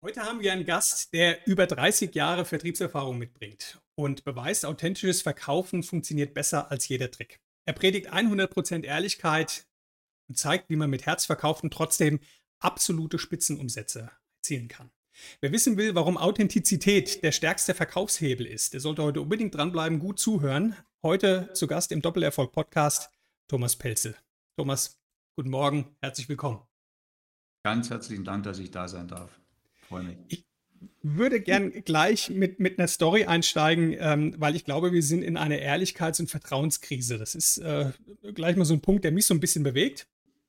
Heute haben wir einen Gast, der über 30 Jahre Vertriebserfahrung mitbringt und beweist, authentisches Verkaufen funktioniert besser als jeder Trick. Er predigt 100% Ehrlichkeit und zeigt, wie man mit Herz verkauft und trotzdem absolute Spitzenumsätze erzielen kann. Wer wissen will, warum Authentizität der stärkste Verkaufshebel ist, der sollte heute unbedingt dranbleiben, gut zuhören. Heute zu Gast im Doppelerfolg-Podcast Thomas Pelzel. Thomas, guten Morgen, herzlich willkommen. Ganz herzlichen Dank, dass ich da sein darf. Freue mich. Ich würde gern gleich mit einer Story einsteigen, weil ich glaube, wir sind in einer Ehrlichkeits- und Vertrauenskrise. Das ist gleich mal so ein Punkt, der mich so ein bisschen bewegt.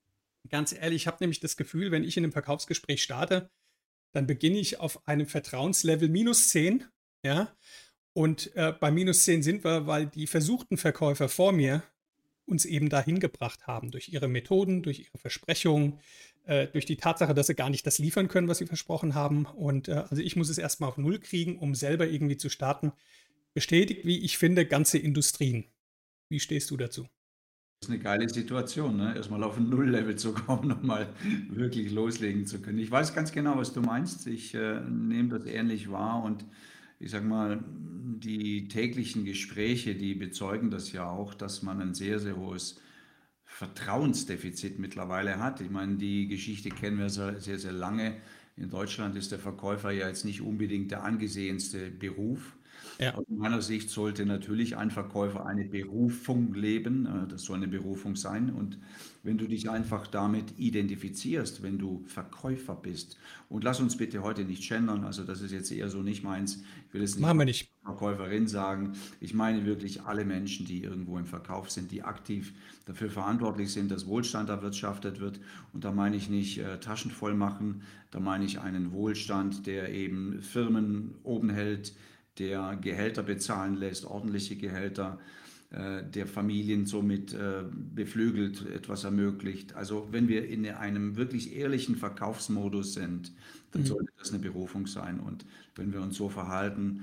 Ganz ehrlich, ich habe nämlich das Gefühl, wenn ich in einem Verkaufsgespräch starte, dann beginne ich auf einem Vertrauenslevel -10. Ja? Und bei -10 sind wir, weil die versuchten Verkäufer vor mir uns eben dahin gebracht haben, durch ihre Methoden, durch ihre Versprechungen, durch die Tatsache, dass sie gar nicht das liefern können, was sie versprochen haben. Und also ich muss es erstmal auf Null kriegen, um selber irgendwie zu starten. Bestätigt, wie ich finde, ganze Industrien. Wie stehst du dazu? Das ist eine geile Situation, ne? Erstmal auf ein Null-Level zu kommen, um mal wirklich loslegen zu können. Ich weiß ganz genau, was du meinst. Ich nehme das ähnlich wahr und ich sage mal, die täglichen Gespräche, die bezeugen das ja auch, dass man ein sehr, sehr hohes Vertrauensdefizit mittlerweile hat. Ich meine, die Geschichte kennen wir sehr, sehr, sehr lange. In Deutschland ist der Verkäufer ja jetzt nicht unbedingt der angesehenste Beruf. Ja. Aus meiner Sicht sollte natürlich ein Verkäufer eine Berufung leben. Das soll eine Berufung sein. Und wenn du dich einfach damit identifizierst, wenn du Verkäufer bist, und lass uns bitte heute nicht gendern, also das ist jetzt eher so nicht meins, ich will jetzt nicht Machen wir nicht. Verkäuferin sagen, ich meine wirklich alle Menschen, die irgendwo im Verkauf sind, die aktiv dafür verantwortlich sind, dass Wohlstand erwirtschaftet wird. Und da meine ich nicht Taschen voll machen, da meine ich einen Wohlstand, der eben Firmen oben hält, der Gehälter bezahlen lässt, ordentliche Gehälter, der Familien somit beflügelt, etwas ermöglicht. Also wenn wir in einem wirklich ehrlichen Verkaufsmodus sind, dann Mhm. sollte das eine Berufung sein. Und wenn wir uns so verhalten,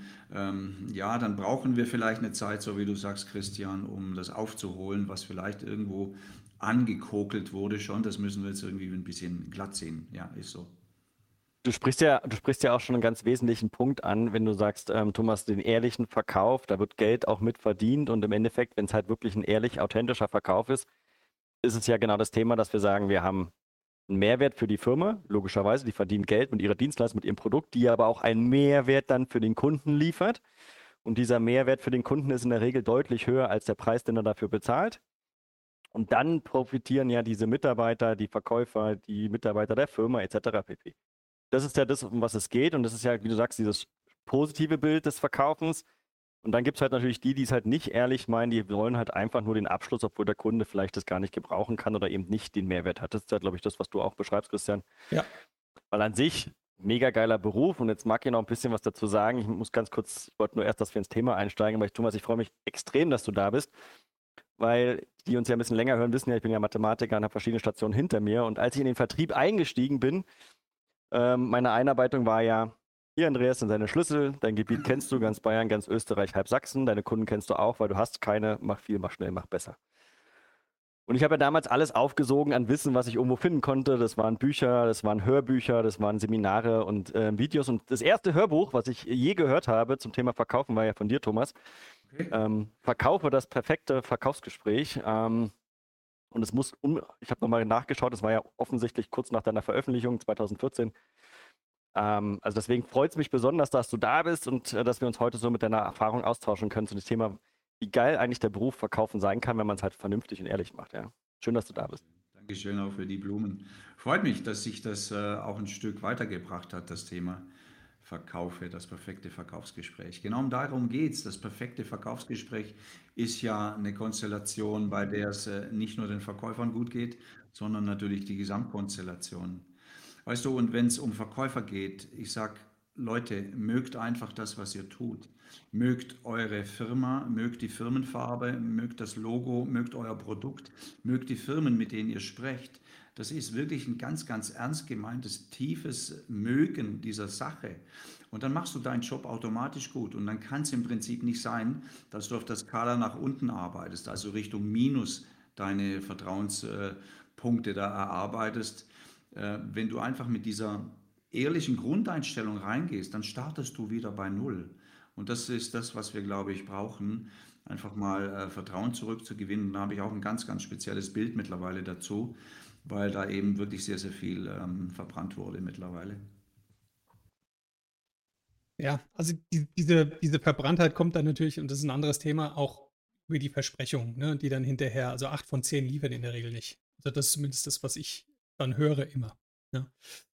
ja, dann brauchen wir vielleicht eine Zeit, so wie du sagst, Christian, um das aufzuholen, was vielleicht irgendwo angekokelt wurde schon. Das müssen wir jetzt irgendwie ein bisschen glatt ziehen. Ja, ist so. Du sprichst ja auch schon einen ganz wesentlichen Punkt an, wenn du sagst, Thomas, den ehrlichen Verkauf, da wird Geld auch mit verdient und im Endeffekt, wenn es halt wirklich ein ehrlich, authentischer Verkauf ist, ist es ja genau das Thema, dass wir sagen, wir haben einen Mehrwert für die Firma, logischerweise, die verdient Geld mit ihrer Dienstleistung, mit ihrem Produkt, die aber auch einen Mehrwert dann für den Kunden liefert. Und dieser Mehrwert für den Kunden ist in der Regel deutlich höher als der Preis, den er dafür bezahlt. Und dann profitieren ja diese Mitarbeiter, die Verkäufer, die Mitarbeiter der Firma etc. pp. Das ist ja das, um was es geht. Und das ist ja, wie du sagst, dieses positive Bild des Verkaufens. Und dann gibt es halt natürlich die, die es halt nicht ehrlich meinen, die wollen halt einfach nur den Abschluss, obwohl der Kunde vielleicht das gar nicht gebrauchen kann oder eben nicht den Mehrwert hat. Das ist ja, glaube ich, das, was du auch beschreibst, Christian. Ja. Weil an sich, mega geiler Beruf. Und jetzt mag ich noch ein bisschen was dazu sagen. Ich muss ganz kurz, ich wollte nur erst, dass wir ins Thema einsteigen, weil Thomas, ich freue mich extrem, dass du da bist. Weil die uns ja ein bisschen länger hören, wissen ja, ich bin ja Mathematiker und habe verschiedene Stationen hinter mir. Und als ich in den Vertrieb eingestiegen bin, meine Einarbeitung war ja, hier Andreas sind deine Schlüssel, dein Gebiet kennst du, ganz Bayern, ganz Österreich, halb Sachsen, deine Kunden kennst du auch, weil du hast keine, mach viel, mach schnell, mach besser. Und ich habe ja damals alles aufgesogen an Wissen, was ich irgendwo finden konnte. Das waren Bücher, das waren Hörbücher, das waren Seminare und Videos. Und das erste Hörbuch, was ich je gehört habe zum Thema Verkaufen, war ja von dir, Thomas. Okay. Verkaufe das perfekte Verkaufsgespräch. Und ich habe nochmal nachgeschaut, es war ja offensichtlich kurz nach deiner Veröffentlichung, 2014. Also deswegen freut es mich besonders, dass du da bist und dass wir uns heute so mit deiner Erfahrung austauschen können zu dem Thema, wie geil eigentlich der Beruf Verkaufen sein kann, wenn man es halt vernünftig und ehrlich macht. Ja. Schön, dass du da bist. Dankeschön auch für die Blumen. Freut mich, dass sich das auch ein Stück weitergebracht hat, das Thema Verkaufe, das perfekte Verkaufsgespräch. Genau darum geht es. Das perfekte Verkaufsgespräch ist ja eine Konstellation, bei der es nicht nur den Verkäufern gut geht, sondern natürlich die Gesamtkonstellation. Weißt du, und wenn es um Verkäufer geht, ich sag, Leute, mögt einfach das, was ihr tut. Mögt eure Firma, mögt die Firmenfarbe, mögt das Logo, mögt euer Produkt, mögt die Firmen, mit denen ihr sprecht. Das ist wirklich ein ganz, ganz ernst gemeintes, tiefes Mögen dieser Sache. Und dann machst du deinen Job automatisch gut. Und dann kann es im Prinzip nicht sein, dass du auf der Skala nach unten arbeitest, also Richtung Minus deine Vertrauenspunkte da erarbeitest, wenn du einfach mit dieser ehrlichen Grundeinstellung reingehst, dann startest du wieder bei Null. Und das ist das, was wir, glaube ich, brauchen, einfach mal Vertrauen zurückzugewinnen. Da habe ich auch ein ganz, ganz spezielles Bild mittlerweile dazu, weil da eben wirklich sehr, sehr viel verbrannt wurde mittlerweile. Ja, also diese Verbranntheit kommt dann natürlich, und das ist ein anderes Thema, auch über die Versprechungen, ne, die dann hinterher, also 8 von 10 liefern in der Regel nicht. Also das ist zumindest das, was ich dann höre immer. Ja.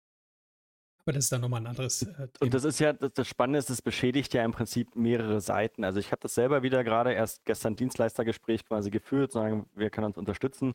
Aber das ist dann nochmal ein anderes Und das Thema. ist ja, das Spannende ist, das beschädigt ja im Prinzip mehrere Seiten. Also ich habe das selber wieder gerade erst gestern Dienstleistergespräch quasi geführt, sagen, wer kann uns unterstützen.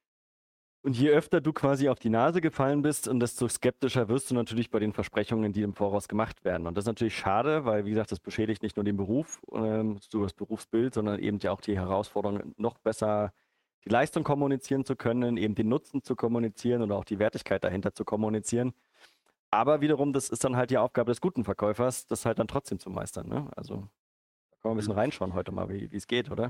Und je öfter du quasi auf die Nase gefallen bist, und desto skeptischer wirst du natürlich bei den Versprechungen, die im Voraus gemacht werden. Und das ist natürlich schade, weil, wie gesagt, das beschädigt nicht nur den Beruf, so das Berufsbild, sondern eben ja auch die Herausforderung, noch besser die Leistung kommunizieren zu können, eben den Nutzen zu kommunizieren oder auch die Wertigkeit dahinter zu kommunizieren. Aber wiederum, das ist dann halt die Aufgabe des guten Verkäufers, das halt dann trotzdem zu meistern. Ne? Also da können wir ein bisschen reinschauen heute mal, wie es geht, oder?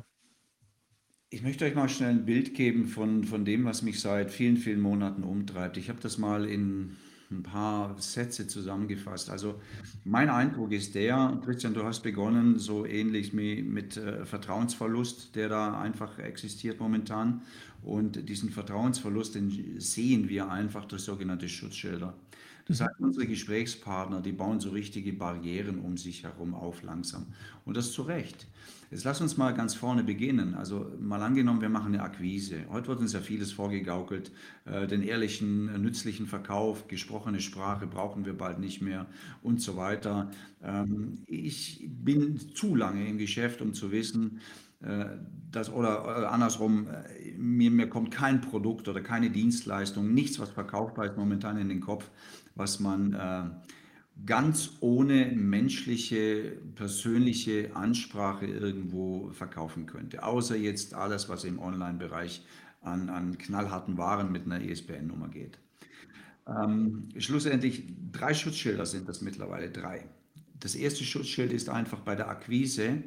Ich möchte euch mal schnell ein Bild geben von dem, was mich seit vielen, vielen Monaten umtreibt. Ich habe das mal in ein paar Sätze zusammengefasst. Also mein Eindruck ist der, Christian, du hast begonnen, so ähnlich mit Vertrauensverlust, der da einfach existiert momentan. Und diesen Vertrauensverlust, den sehen wir einfach durch sogenannte Schutzschilder. Das Mhm. heißt, unsere Gesprächspartner, die bauen so richtige Barrieren um sich herum auf langsam. Und das zu Recht. Jetzt lass uns mal ganz vorne beginnen. Also mal angenommen, wir machen eine Akquise. Heute wird uns ja vieles vorgegaukelt. Den ehrlichen, nützlichen Verkauf, gesprochene Sprache brauchen wir bald nicht mehr und so weiter. Ich bin zu lange im Geschäft, um zu wissen, äh, oder andersrum, mir kommt kein Produkt oder keine Dienstleistung, nichts, was verkaufbar ist, momentan in den Kopf, was man ganz ohne menschliche, persönliche Ansprache irgendwo verkaufen könnte. Außer jetzt alles, was im Online-Bereich an knallharten Waren mit einer ISBN-Nummer geht. Schlussendlich 3 Schutzschilder sind das mittlerweile, 3. Das erste Schutzschild ist einfach bei der Akquise.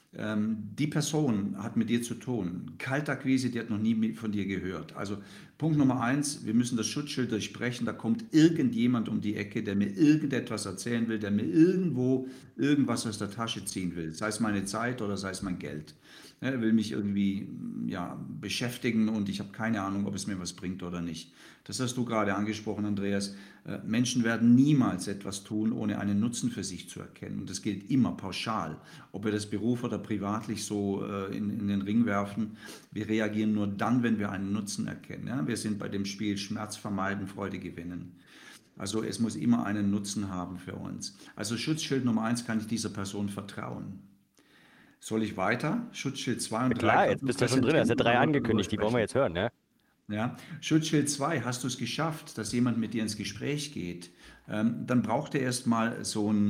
Die Person hat mit dir zu tun. Kaltakquise, die hat noch nie von dir gehört. Also Punkt Nummer 1, wir müssen das Schutzschild durchbrechen. Da kommt irgendjemand um die Ecke, der mir irgendetwas erzählen will, der mir irgendwo irgendwas aus der Tasche ziehen will. Sei es meine Zeit oder sei es mein Geld. Er will mich irgendwie ja, beschäftigen und ich habe keine Ahnung, ob es mir was bringt oder nicht. Das hast du gerade angesprochen, Andreas. Menschen werden niemals etwas tun, ohne einen Nutzen für sich zu erkennen. Und das gilt immer pauschal. Ob wir das beruf- oder privatlich so in den Ring werfen, wir reagieren nur dann, wenn wir einen Nutzen erkennen. Ja? Wir sind bei dem Spiel Schmerz vermeiden, Freude gewinnen. Also es muss immer einen Nutzen haben für uns. Also Schutzschild Nummer 1, kann ich dieser Person vertrauen? Soll ich weiter? Schutzschild 2 Ja, und 3 klar, kannst jetzt du bist du ja schon drin. Du hast präsentieren ja oder 3 wollen wir darüber angekündigt, die wollen wir sprechen? jetzt hören, ne? Ja. Schutzschild 2, hast du es geschafft, dass jemand mit dir ins Gespräch geht? Dann braucht er erstmal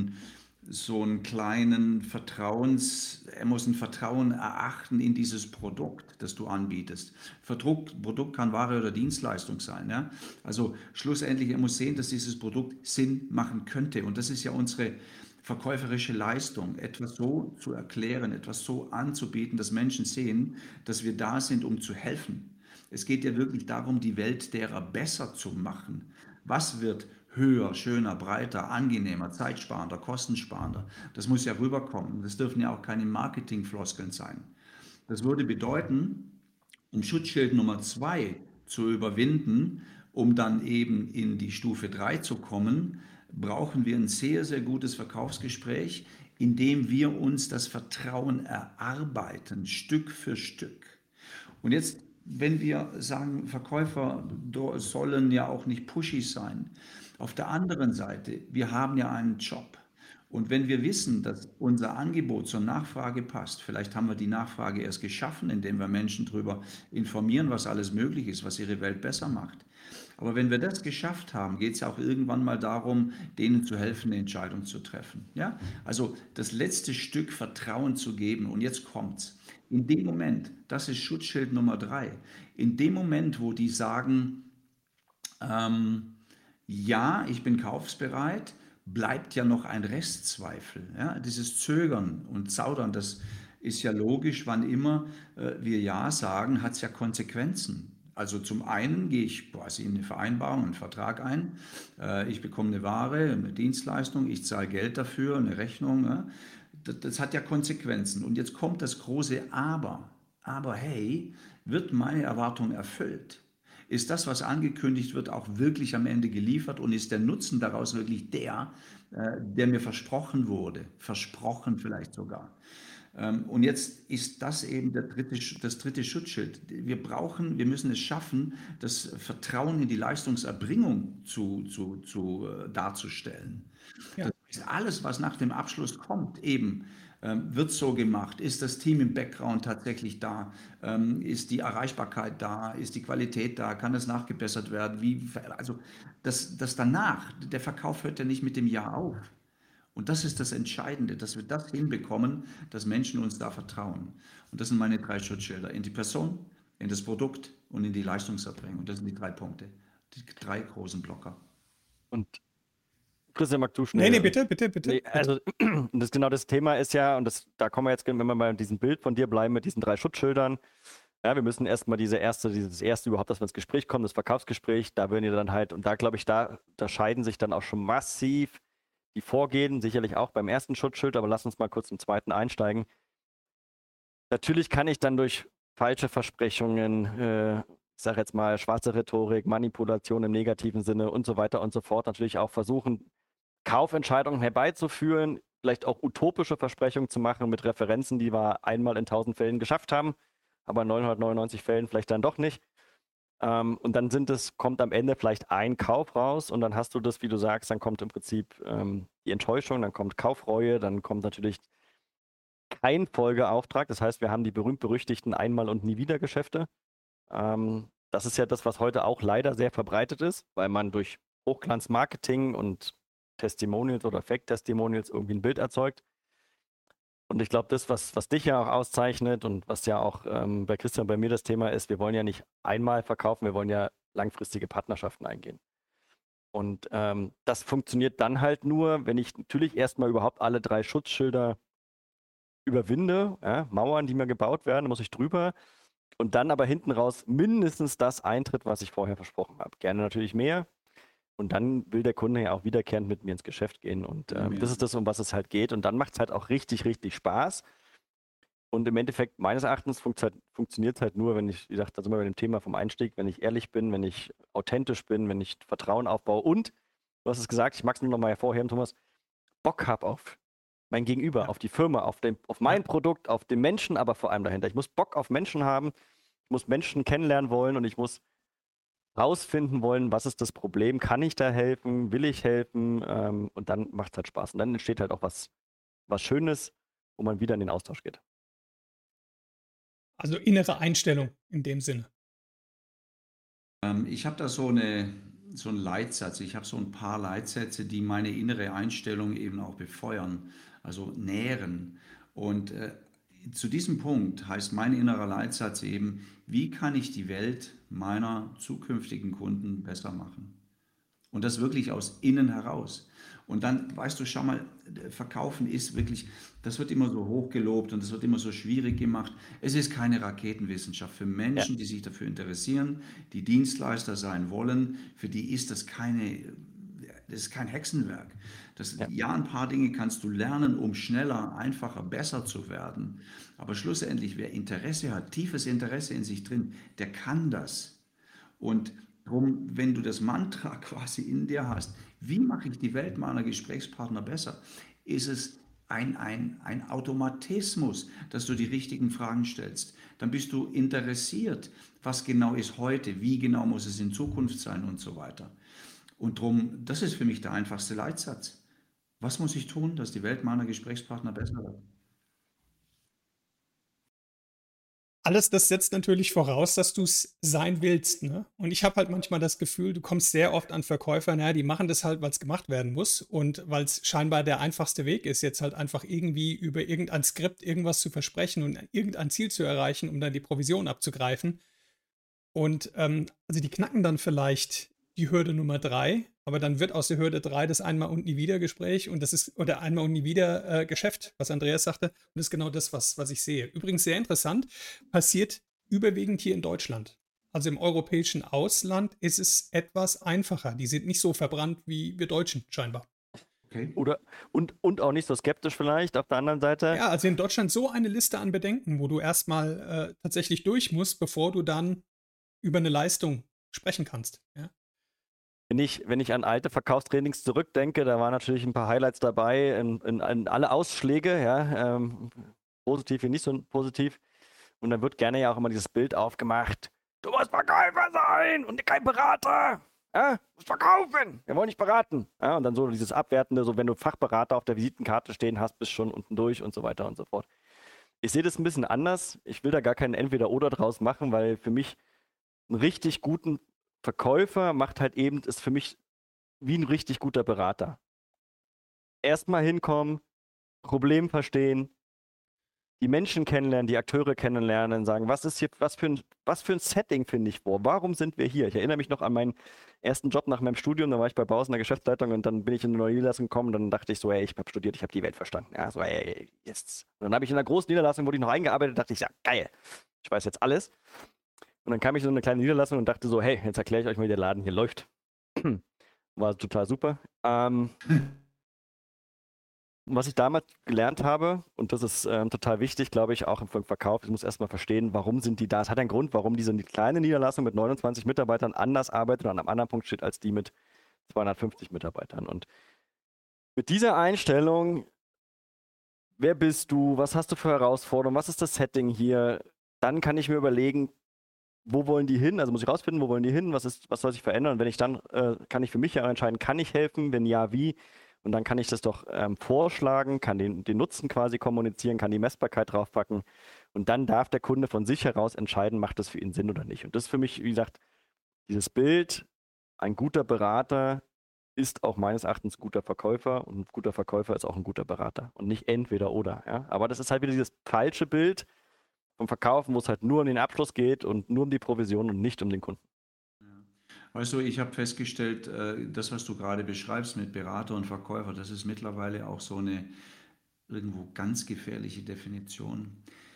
so einen kleinen er muss ein Vertrauen erachten in dieses Produkt, das du anbietest. Produkt kann Ware oder Dienstleistung sein. Ja? Also schlussendlich, er muss sehen, dass dieses Produkt Sinn machen könnte. Und das ist ja unsere verkäuferische Leistung, etwas so zu erklären, etwas so anzubieten, dass Menschen sehen, dass wir da sind, um zu helfen. Es geht ja wirklich darum, die Welt derer besser zu machen. Was wird höher, schöner, breiter, angenehmer, zeitsparender, kostensparender? Das muss ja rüberkommen. Das dürfen ja auch keine Marketingfloskeln sein. Das würde bedeuten, um Schutzschild Nummer 2 zu überwinden, um dann eben in die Stufe 3 zu kommen, brauchen wir ein sehr, sehr gutes Verkaufsgespräch, in dem wir uns das Vertrauen erarbeiten, Stück für Stück. Und jetzt, wenn wir sagen, Verkäufer sollen ja auch nicht pushy sein. Auf der anderen Seite, wir haben ja einen Job. Und wenn wir wissen, dass unser Angebot zur Nachfrage passt, vielleicht haben wir die Nachfrage erst geschaffen, indem wir Menschen darüber informieren, was alles möglich ist, was ihre Welt besser macht. Aber wenn wir das geschafft haben, geht es ja auch irgendwann mal darum, denen zu helfen, eine Entscheidung zu treffen. Ja? Also das letzte Stück Vertrauen zu geben. Und jetzt kommt's. In dem Moment, das ist Schutzschild Nummer 3, in dem Moment, wo die sagen, ähm, ja, ich bin kaufsbereit, bleibt ja noch ein Restzweifel. Ja? Dieses Zögern und Zaudern, das ist ja logisch, wann immer wir Ja sagen, hat es ja Konsequenzen. Also zum einen gehe ich quasi in eine Vereinbarung, einen Vertrag ein. Ich bekomme eine Ware, eine Dienstleistung, ich zahle Geld dafür, eine Rechnung. Ja. Das hat ja Konsequenzen. Und jetzt kommt das große Aber. Aber hey, wird meine Erwartung erfüllt? Ist das, was angekündigt wird, auch wirklich am Ende geliefert und ist der Nutzen daraus wirklich der mir versprochen wurde? Versprochen vielleicht sogar. Und jetzt ist das eben das dritte Schutzschild. Wir müssen es schaffen, das Vertrauen in die Leistungserbringung darzustellen. Ja. Das heißt, alles, was nach dem Abschluss kommt, eben wird so gemacht. Ist das Team im Background tatsächlich da? Ist die Erreichbarkeit da? Ist die Qualität da? Kann das nachgebessert werden? Also das danach, der Verkauf hört ja nicht mit dem Ja auf. Und das ist das Entscheidende, dass wir das hinbekommen, dass Menschen uns da vertrauen. Und das sind meine 3 Schutzschilder. In die Person, in das Produkt und in die Leistungserbringung. Das sind die 3 Punkte. Die 3 großen Blocker. Und Christian, mag du schnell? Nee, bitte. Nee, also genau das Thema ist ja, und da kommen wir jetzt, wenn wir mal in diesem Bild von dir bleiben, mit diesen 3 Schutzschildern. Ja, wir müssen erstmal dieses erste überhaupt, dass wir ins Gespräch kommen, das Verkaufsgespräch, da werden wir dann halt, und da glaube ich, da scheiden sich dann auch schon massiv die Vorgehen, sicherlich auch beim ersten Schutzschild, aber lass uns mal kurz im zweiten einsteigen. Natürlich kann ich dann durch falsche Versprechungen, ich sage jetzt mal schwarze Rhetorik, Manipulation im negativen Sinne und so weiter und so fort, natürlich auch versuchen, Kaufentscheidungen herbeizuführen, vielleicht auch utopische Versprechungen zu machen mit Referenzen, die wir einmal in 1000 Fällen geschafft haben, aber in 999 Fällen vielleicht dann doch nicht. Und dann kommt am Ende vielleicht ein Kauf raus und dann hast du das, wie du sagst, dann kommt im Prinzip die Enttäuschung, dann kommt Kaufreue, dann kommt natürlich kein Folgeauftrag. Das heißt, wir haben die berühmt-berüchtigten Einmal- und Nie-Wieder-Geschäfte. Das ist ja das, was heute auch leider sehr verbreitet ist, weil man durch Hochglanz-Marketing und Testimonials oder Fake-Testimonials irgendwie ein Bild erzeugt. Und ich glaube, das, was dich ja auch auszeichnet und was ja auch bei Christian und bei mir das Thema ist, wir wollen ja nicht einmal verkaufen, wir wollen ja langfristige Partnerschaften eingehen. Und das funktioniert dann halt nur, wenn ich natürlich erstmal überhaupt alle 3 Schutzschilder überwinde, ja, Mauern, die mir gebaut werden, da muss ich drüber. Und dann aber hinten raus mindestens das eintritt, was ich vorher versprochen habe. Gerne natürlich mehr. Und dann will der Kunde ja auch wiederkehrend mit mir ins Geschäft gehen. Und das ist das, um was es halt geht. Und dann macht es halt auch richtig, richtig Spaß. Und im Endeffekt, meines Erachtens, funktioniert es halt nur, wenn ich, wie gesagt, da sind wir bei dem Thema vom Einstieg, wenn ich ehrlich bin, wenn ich authentisch bin, wenn ich Vertrauen aufbaue und, du hast es gesagt, ich mag es nur noch mal hervorheben, Thomas, Bock habe auf mein Gegenüber, auf die Firma, auf mein Produkt, auf den Menschen, aber vor allem dahinter. Ich muss Bock auf Menschen haben, ich muss Menschen kennenlernen wollen und ich muss rausfinden wollen, was ist das Problem, kann ich da helfen, will ich helfen, und dann macht es halt Spaß. Und dann entsteht halt auch was Schönes, wo man wieder in den Austausch geht. Also innere Einstellung in dem Sinne. Ich habe da so einen Leitsatz. Ich habe so ein paar Leitsätze, die meine innere Einstellung eben auch befeuern, also nähren. Und zu diesem Punkt heißt mein innerer Leitsatz eben, wie kann ich die Welt meiner zukünftigen Kunden besser machen? Und das wirklich aus innen heraus. Und dann, weißt du, schau mal, Verkaufen ist wirklich, das wird immer so hochgelobt und das wird immer so schwierig gemacht. Es ist keine Raketenwissenschaft. Für Menschen, die sich dafür interessieren, die Dienstleister sein wollen, für die ist das ist kein Hexenwerk. Ja, ein paar Dinge kannst du lernen, um schneller, einfacher, besser zu werden. Aber schlussendlich, wer Interesse hat, tiefes Interesse in sich drin, der kann das. Und darum, wenn du das Mantra quasi in dir hast, wie mache ich die Welt meiner Gesprächspartner besser, ist es ein Automatismus, dass du die richtigen Fragen stellst. Dann bist du interessiert, was genau ist heute, wie genau muss es in Zukunft sein und so weiter. Und darum, das ist für mich der einfachste Leitsatz. Was muss ich tun, dass die Welt meiner Gesprächspartner besser wird? Alles das setzt natürlich voraus, dass du es sein willst, ne? Und ich habe halt manchmal das Gefühl, du kommst sehr oft an Verkäufer, naja, die machen das halt, weil es gemacht werden muss und weil es scheinbar der einfachste Weg ist, jetzt halt einfach irgendwie über irgendein Skript irgendwas zu versprechen und irgendein Ziel zu erreichen, um dann die Provision abzugreifen. Und also die knacken dann vielleicht die Hürde Nummer 3, aber dann wird aus der Hürde 3 das Einmal und nie wieder Gespräch und das ist, oder Einmal und nie wieder Geschäft, was Andreas sagte. Und das ist genau das, was ich sehe. Übrigens sehr interessant, passiert überwiegend hier in Deutschland. Also im europäischen Ausland ist es etwas einfacher. Die sind nicht so verbrannt wie wir Deutschen scheinbar. Okay. Und auch nicht so skeptisch vielleicht auf der anderen Seite. Ja, also in Deutschland so eine Liste an Bedenken, wo du erstmal tatsächlich durch musst, bevor du dann über eine Leistung sprechen kannst. Ja. Wenn ich an alte Verkaufstrainings zurückdenke, da waren natürlich ein paar Highlights dabei in alle Ausschläge, ja, positiv wie nicht so positiv. Und dann wird gerne ja auch immer dieses Bild aufgemacht, du musst Verkäufer sein und kein Berater. Ja, du musst verkaufen, wir wollen nicht beraten. Ja, und dann so dieses Abwertende, so wenn du Fachberater auf der Visitenkarte stehen hast, bist schon unten durch und so weiter und so fort. Ich sehe das ein bisschen anders. Ich will da gar keinen Entweder-Oder draus machen, weil für mich einen richtig guten Verkäufer ist für mich wie ein richtig guter Berater. Erstmal hinkommen, Problem verstehen, die Menschen kennenlernen, die Akteure kennenlernen, sagen, was für ein Setting finde ich vor? Warum sind wir hier? Ich erinnere mich noch an meinen ersten Job nach meinem Studium, da war ich bei Bauhaus in der Geschäftsleitung und dann bin ich in eine neue Niederlassung gekommen und dann dachte ich so, ey, ich habe studiert, ich habe die Welt verstanden. Ja, so, ey, jetzt. Und dann habe ich in einer großen Niederlassung, wurde ich noch eingearbeitet, dachte ich, ja, geil, ich weiß jetzt alles. Und dann kam ich in so eine kleine Niederlassung und dachte so, hey, jetzt erkläre ich euch mal, wie der Laden hier läuft. War total super. Was ich damals gelernt habe, und das ist total wichtig, glaube ich, auch im Verkauf, ich muss erstmal verstehen, warum sind die da. Es hat einen Grund, warum diese kleine Niederlassung mit 29 Mitarbeitern anders arbeitet und an einem anderen Punkt steht als die mit 250 Mitarbeitern. Und mit dieser Einstellung, wer bist du, was hast du für Herausforderungen, was ist das Setting hier, dann kann ich mir überlegen, wo wollen die hin? Also muss ich rausfinden, wo wollen die hin, was soll sich verändern? Und wenn ich dann, kann ich für mich ja entscheiden, kann ich helfen, wenn ja, wie? Und dann kann ich das doch vorschlagen, kann den Nutzen quasi kommunizieren, kann die Messbarkeit draufpacken. Und dann darf der Kunde von sich heraus entscheiden, macht das für ihn Sinn oder nicht. Und das ist für mich, wie gesagt, dieses Bild, ein guter Berater ist auch meines Erachtens ein guter Verkäufer und ein guter Verkäufer ist auch ein guter Berater. Und nicht entweder oder. Ja? Aber das ist halt wieder dieses falsche Bild vom Verkaufen, wo es halt nur um den Abschluss geht und nur um die Provision und nicht um den Kunden. Weißt du, ich habe festgestellt, das, was du gerade beschreibst mit Berater und Verkäufer, das ist mittlerweile auch so eine irgendwo ganz gefährliche Definition.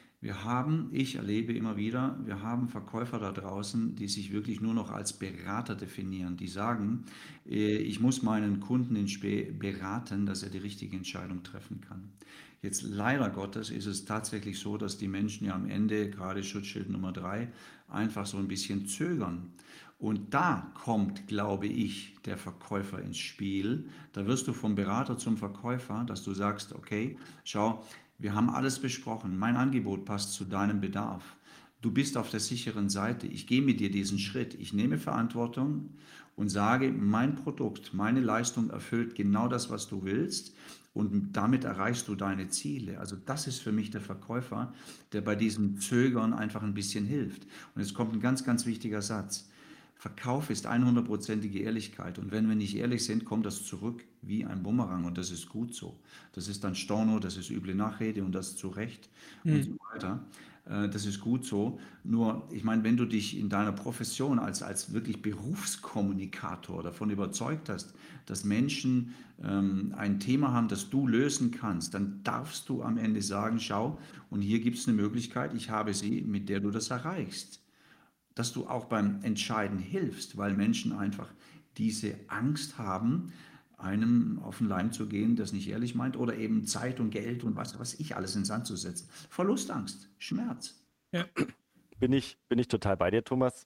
Ich erlebe immer wieder, wir haben Verkäufer da draußen, die sich wirklich nur noch als Berater definieren. Die sagen, ich muss meinen Kunden beraten, dass er die richtige Entscheidung treffen kann. Jetzt leider Gottes ist es tatsächlich so, dass die Menschen ja am Ende, gerade Schutzschild Nummer 3, einfach so ein bisschen zögern. Und da kommt, glaube ich, der Verkäufer ins Spiel. Da wirst du vom Berater zum Verkäufer, dass du sagst, okay, schau, wir haben alles besprochen. Mein Angebot passt zu deinem Bedarf. Du bist auf der sicheren Seite. Ich gehe mit dir diesen Schritt. Ich nehme Verantwortung und sage, mein Produkt, meine Leistung erfüllt genau das, was du willst. Und damit erreichst du deine Ziele. Also das ist für mich der Verkäufer, der bei diesem Zögern einfach ein bisschen hilft. Und jetzt kommt ein ganz, ganz wichtiger Satz. Verkauf ist 100%ige Ehrlichkeit. Und wenn wir nicht ehrlich sind, kommt das zurück wie ein Bumerang. Und das ist gut so. Das ist dann Storno, das ist üble Nachrede und das zu Recht und so weiter. Das ist gut so. Nur, ich meine, wenn du dich in deiner Profession als wirklich Berufskommunikator davon überzeugt hast, dass Menschen ein Thema haben, das du lösen kannst, dann darfst du am Ende sagen, schau, und hier gibt es eine Möglichkeit, ich habe sie, mit der du das erreichst. Dass du auch beim Entscheiden hilfst, weil Menschen einfach diese Angst haben, einem auf den Leim zu gehen, das nicht ehrlich meint, oder eben Zeit und Geld und was ich alles in den Sand zu setzen. Verlustangst, Schmerz. Ja. Bin ich total bei dir, Thomas.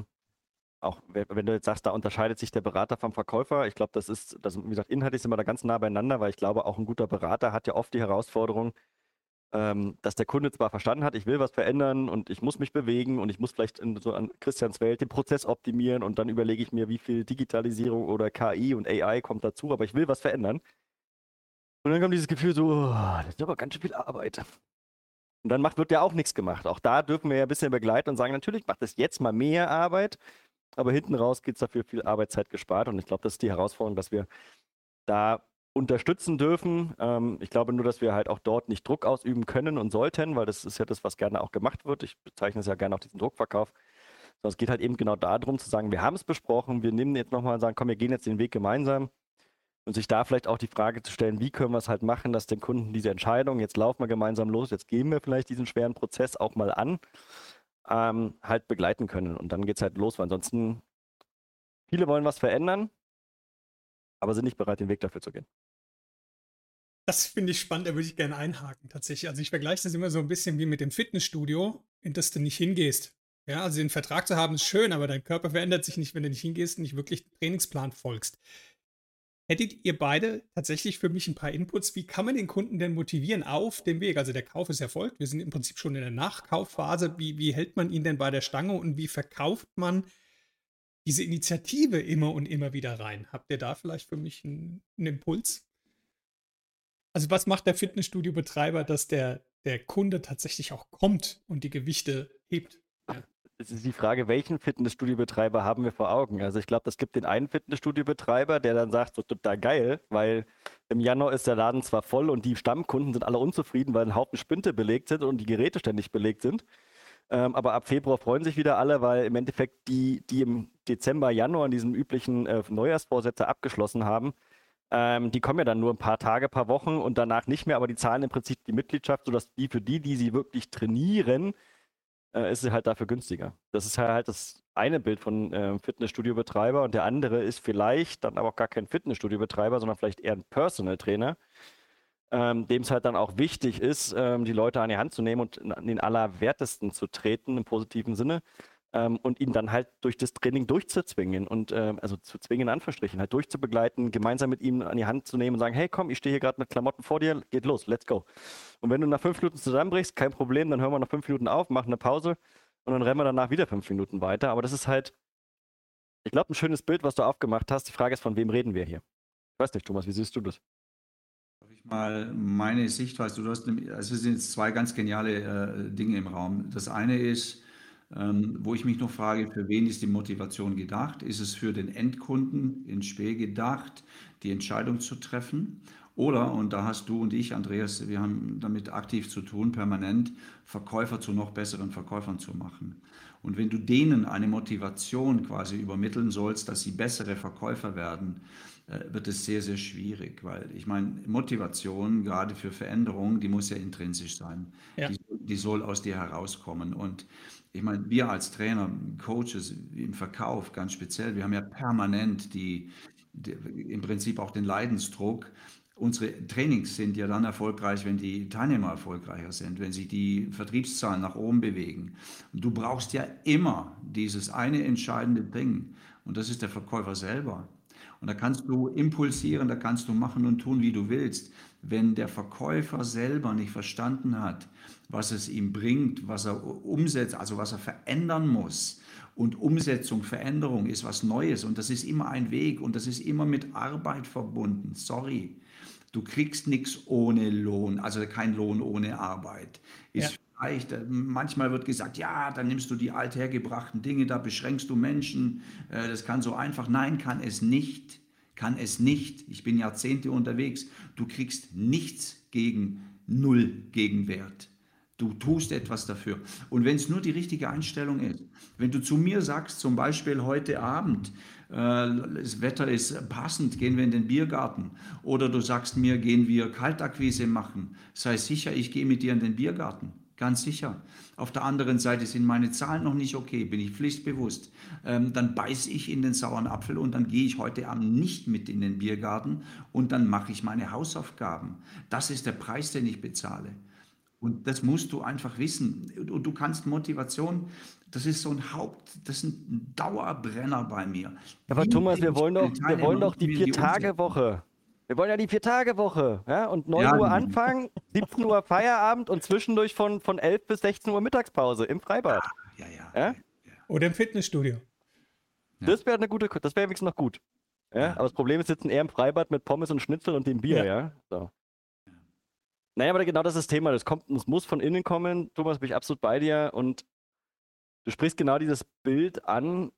Auch wenn du jetzt sagst, da unterscheidet sich der Berater vom Verkäufer. Ich glaube, wie gesagt, inhaltlich sind wir da ganz nah beieinander, weil ich glaube, auch ein guter Berater hat ja oft die Herausforderung, dass der Kunde zwar verstanden hat, ich will was verändern und ich muss mich bewegen und ich muss vielleicht so an Christians Welt den Prozess optimieren und dann überlege ich mir, wie viel Digitalisierung oder KI und AI kommt dazu, aber ich will was verändern. Und dann kommt dieses Gefühl so, das ist aber ganz schön viel Arbeit. Und dann wird ja auch nichts gemacht. Auch da dürfen wir ja ein bisschen begleiten und sagen, natürlich macht es jetzt mal mehr Arbeit, aber hinten raus geht es dafür viel Arbeitszeit gespart und ich glaube, das ist die Herausforderung, dass wir da unterstützen dürfen. Ich glaube nur, dass wir halt auch dort nicht Druck ausüben können und sollten, weil das ist ja das, was gerne auch gemacht wird. Ich bezeichne es ja gerne auch diesen Druckverkauf. Sondern es geht halt eben genau darum zu sagen, wir haben es besprochen, wir nehmen jetzt nochmal und sagen, komm, wir gehen jetzt den Weg gemeinsam und sich da vielleicht auch die Frage zu stellen, wie können wir es halt machen, dass den Kunden diese Entscheidung, jetzt laufen wir gemeinsam los, jetzt gehen wir vielleicht diesen schweren Prozess auch mal an halt begleiten können. Und dann geht es halt los, weil ansonsten viele wollen was verändern, aber sind nicht bereit, den Weg dafür zu gehen. Das finde ich spannend, da würde ich gerne einhaken tatsächlich. Also ich vergleiche das immer so ein bisschen wie mit dem Fitnessstudio, in das du nicht hingehst. Ja, also den Vertrag zu haben ist schön, aber dein Körper verändert sich nicht, wenn du nicht hingehst und nicht wirklich den Trainingsplan folgst. Hättet ihr beide tatsächlich für mich ein paar Inputs? Wie kann man den Kunden denn motivieren auf dem Weg? Also der Kauf ist erfolgt, wir sind im Prinzip schon in der Nachkaufphase. Wie hält man ihn denn bei der Stange und wie verkauft man diese Initiative immer und immer wieder rein? Habt ihr da vielleicht für mich einen Impuls? Also was macht der Fitnessstudio-Betreiber, dass der Kunde tatsächlich auch kommt und die Gewichte hebt? Ja. Es ist die Frage, welchen Fitnessstudio-Betreiber haben wir vor Augen? Also ich glaube, es gibt den einen Fitnessstudio-Betreiber, der dann sagt, so total geil, weil im Januar ist der Laden zwar voll und die Stammkunden sind alle unzufrieden, weil ein Haufen Spinte belegt sind und die Geräte ständig belegt sind. Aber ab Februar freuen sich wieder alle, weil im Endeffekt die im Dezember, Januar in diesen üblichen Neujahrsvorsätze abgeschlossen haben, die kommen ja dann nur ein paar Tage, paar Wochen und danach nicht mehr, aber die zahlen im Prinzip die Mitgliedschaft, sodass die sie wirklich trainieren, ist es halt dafür günstiger. Das ist halt das eine Bild von Fitnessstudio-Betreiber und der andere ist vielleicht dann aber auch gar kein Fitnessstudio-Betreiber, sondern vielleicht eher ein Personal Trainer, dem es halt dann auch wichtig ist, die Leute an die Hand zu nehmen und in den Allerwertesten zu treten, im positiven Sinne, und ihn dann halt durch das Training durchzuzwingen und also zu zwingen, in Anführungsstrichen, halt durchzubegleiten, gemeinsam mit ihm an die Hand zu nehmen und sagen, hey komm, ich stehe hier gerade mit Klamotten vor dir, geht los, let's go. Und wenn du nach 5 Minuten zusammenbrichst, kein Problem, dann hören wir nach 5 Minuten auf, machen eine Pause und dann rennen wir danach wieder 5 Minuten weiter. Aber das ist halt, ich glaube, ein schönes Bild, was du aufgemacht hast. Die Frage ist, von wem reden wir hier? Ich weiß nicht, Thomas, wie siehst du das? Darf ich mal meine Sichtweise, also es sind jetzt zwei ganz geniale Dinge im Raum. Das eine ist, wo ich mich noch frage, für wen ist die Motivation gedacht? Ist es für den Endkunden in Spee gedacht, die Entscheidung zu treffen? Oder, und da hast du und ich, Andreas, wir haben damit aktiv zu tun, permanent Verkäufer zu noch besseren Verkäufern zu machen. Und wenn du denen eine Motivation quasi übermitteln sollst, dass sie bessere Verkäufer werden, wird es sehr, sehr schwierig, weil ich meine, Motivation, gerade für Veränderung, die muss ja intrinsisch sein. Ja. Die soll aus dir herauskommen. Und ich meine, wir als Trainer, Coaches im Verkauf ganz speziell, wir haben ja permanent im Prinzip auch den Leidensdruck. Unsere Trainings sind ja dann erfolgreich, wenn die Teilnehmer erfolgreicher sind, wenn sich die Vertriebszahlen nach oben bewegen. Und du brauchst ja immer dieses eine entscheidende Ding, und das ist der Verkäufer selber. Und da kannst du impulsieren, da kannst du machen und tun, wie du willst. Wenn der Verkäufer selber nicht verstanden hat, was es ihm bringt, was er umsetzt, also was er verändern muss. Und Umsetzung, Veränderung ist was Neues und das ist immer ein Weg und das ist immer mit Arbeit verbunden. Sorry, du kriegst nichts ohne Lohn, also kein Lohn ohne Arbeit. Ja. Ist vielleicht, manchmal wird gesagt, ja, dann nimmst du die althergebrachten Dinge, da beschränkst du Menschen, das kann so einfach. Nein, kann es nicht. Kann es nicht. Ich bin Jahrzehnte unterwegs. Du kriegst nichts gegen null Gegenwert. Du tust etwas dafür. Und wenn es nur die richtige Einstellung ist, wenn du zu mir sagst, zum Beispiel heute Abend, das Wetter ist passend, gehen wir in den Biergarten. Oder du sagst mir, gehen wir Kaltakquise machen. Sei sicher, ich gehe mit dir in den Biergarten. Ganz sicher. Auf der anderen Seite sind meine Zahlen noch nicht okay, bin ich pflichtbewusst. Dann beiße ich in den sauren Apfel und dann gehe ich heute Abend nicht mit in den Biergarten und dann mache ich meine Hausaufgaben. Das ist der Preis, den ich bezahle. Und das musst du einfach wissen. Und du kannst Motivation, das ist so das ist ein Dauerbrenner bei mir. Aber Wie Thomas, wir bringe ich wollen meine doch, wir Teilnehmer wollen doch die mit in die Umsetzung? 4-Tage-Woche. Wir wollen ja die 4-Tage-Woche. Ja? Und 9 Ja, Uhr Anfang, 17 Uhr Feierabend und zwischendurch von 11 bis 16 Uhr Mittagspause im Freibad. ja, ja, Ja? ja. Oder im Fitnessstudio. Das wäre das wäre wenigstens noch gut. Ja? Ja. Aber das Problem ist, sitzen eher im Freibad mit Pommes und Schnitzel und dem Bier, Ja. ja. So. Naja, aber genau das ist das Thema. Das muss von innen kommen. Thomas, bin ich absolut bei dir. Und du sprichst genau dieses Bild an.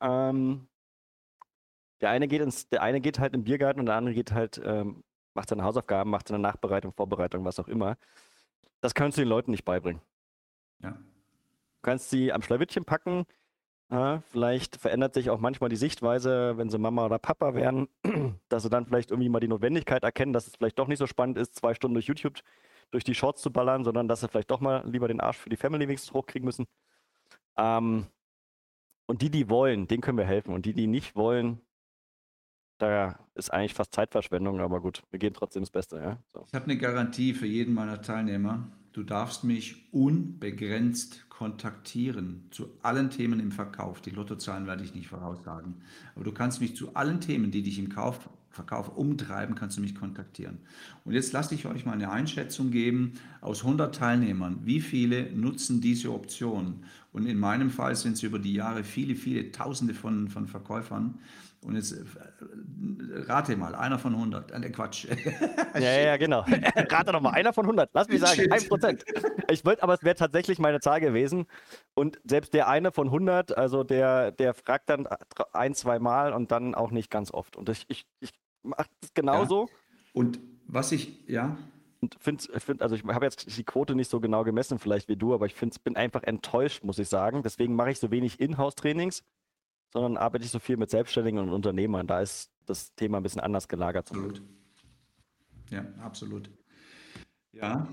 Der eine geht halt im Biergarten und der andere geht halt, macht seine Hausaufgaben, macht seine Nachbereitung, Vorbereitung, was auch immer. Das kannst du den Leuten nicht beibringen. Ja. Du kannst sie am Schlawittchen packen. Vielleicht verändert sich auch manchmal die Sichtweise, wenn sie Mama oder Papa werden, dass sie dann vielleicht irgendwie mal die Notwendigkeit erkennen, dass es vielleicht doch nicht so spannend ist, 2 Stunden durch YouTube, durch die Shorts zu ballern, sondern dass sie vielleicht doch mal lieber den Arsch für die Family wenigstens hochkriegen müssen. Und die wollen, denen können wir helfen. Und die nicht wollen, da ist eigentlich fast Zeitverschwendung, aber gut, wir geben trotzdem das Beste. Ja? So. Ich habe eine Garantie für jeden meiner Teilnehmer. Du darfst mich unbegrenzt kontaktieren zu allen Themen im Verkauf. Die Lottozahlen werde ich nicht voraussagen. Aber du kannst mich zu allen Themen, die dich im Verkauf umtreiben, kannst du mich kontaktieren. Und jetzt lasse ich euch mal eine Einschätzung geben aus 100 Teilnehmern. Wie viele nutzen diese Option? Und in meinem Fall sind es über die Jahre viele Tausende von Verkäufern. Und jetzt rate mal, einer von 100. Quatsch. Ja, genau. Rate doch mal, einer von 100. Lass mich sagen, Shit. 1%. Aber es wäre tatsächlich meine Zahl gewesen. Und selbst der eine von 100, also der fragt dann 1-2 Mal und dann auch nicht ganz oft. Und ich mache das genauso. Ja. Und was ja. Und also ich habe jetzt die Quote nicht so genau gemessen, vielleicht wie du, aber ich bin einfach enttäuscht, muss ich sagen. Deswegen mache ich so wenig Inhouse-Trainings, sondern arbeite ich so viel mit Selbstständigen und Unternehmern. Da ist das Thema ein bisschen anders gelagert. Absolut. Ja, absolut. Ja.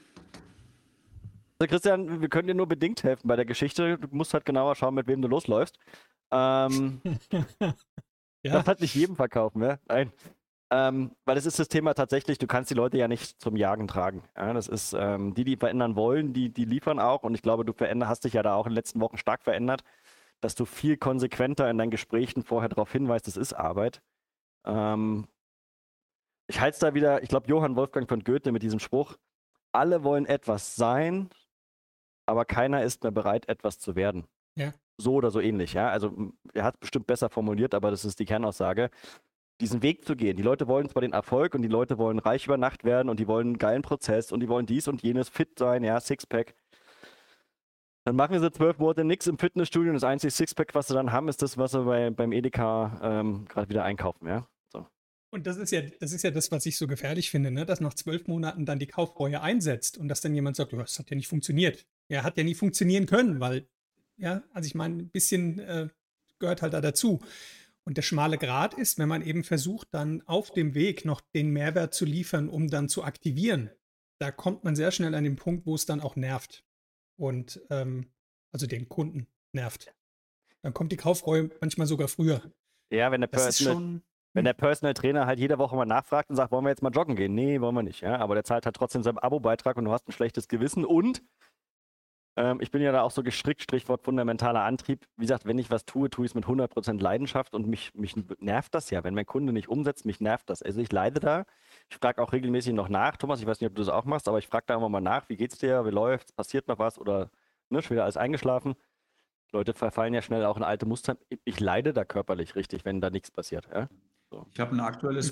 Also Christian, wir können dir nur bedingt helfen bei der Geschichte. Du musst halt genauer schauen, mit wem du losläufst. Das halt nicht jedem verkaufen, ja? Nein. Weil es ist das Thema tatsächlich, du kannst die Leute ja nicht zum Jagen tragen. Ja, das ist, die verändern wollen, die liefern auch. Und ich glaube, du hast dich ja da auch in den letzten Wochen stark verändert, dass du viel konsequenter in deinen Gesprächen vorher darauf hinweist, das ist Arbeit. Ich halte es da wieder, ich glaube, Johann Wolfgang von Goethe mit diesem Spruch, alle wollen etwas sein, aber keiner ist mehr bereit, etwas zu werden. Ja. So oder so ähnlich, ja. Also er hat es bestimmt besser formuliert, aber das ist die Kernaussage. Diesen Weg zu gehen. Die Leute wollen zwar den Erfolg und die Leute wollen reich über Nacht werden und die wollen einen geilen Prozess und die wollen dies und jenes, fit sein, ja, Sixpack. Dann machen sie 12 Monate nichts im Fitnessstudio und das einzige Sixpack, was sie dann haben, ist das, was sie beim Edeka gerade wieder einkaufen, ja. So. Und das ist ja das, was ich so gefährlich finde, ne? Dass nach 12 Monaten dann die Kaufreue einsetzt und dass dann jemand sagt, das hat ja nicht funktioniert. Ja, hat ja nie funktionieren können, weil, ja, also ich meine, ein bisschen gehört halt da dazu. Und der schmale Grat ist, wenn man eben versucht, dann auf dem Weg noch den Mehrwert zu liefern, um dann zu aktivieren. Da kommt man sehr schnell an den Punkt, wo es dann auch nervt. Und also den Kunden nervt. Dann kommt die Kaufreue manchmal sogar früher. Ja, wenn der Personal Trainer halt jede Woche mal nachfragt und sagt, wollen wir jetzt mal joggen gehen? Nee, wollen wir nicht. Ja? Aber der zahlt halt trotzdem seinen Abo-Beitrag und du hast ein schlechtes Gewissen. Und ich bin ja da auch so gestrickt, Strichwort fundamentaler Antrieb. Wie gesagt, wenn ich was tue, tue ich es mit 100% Leidenschaft und mich nervt das ja. Wenn mein Kunde nicht umsetzt, mich nervt das. Also ich leide da. Ich frage auch regelmäßig noch nach. Thomas, ich weiß nicht, ob du das auch machst, aber ich frage da immer mal nach, wie geht's dir, wie läuft's, passiert noch was oder schon wieder alles eingeschlafen. Leute verfallen ja schnell auch in alte Muster. Ich leide da körperlich richtig, wenn da nichts passiert. Ja? So. Ich habe ein aktuelles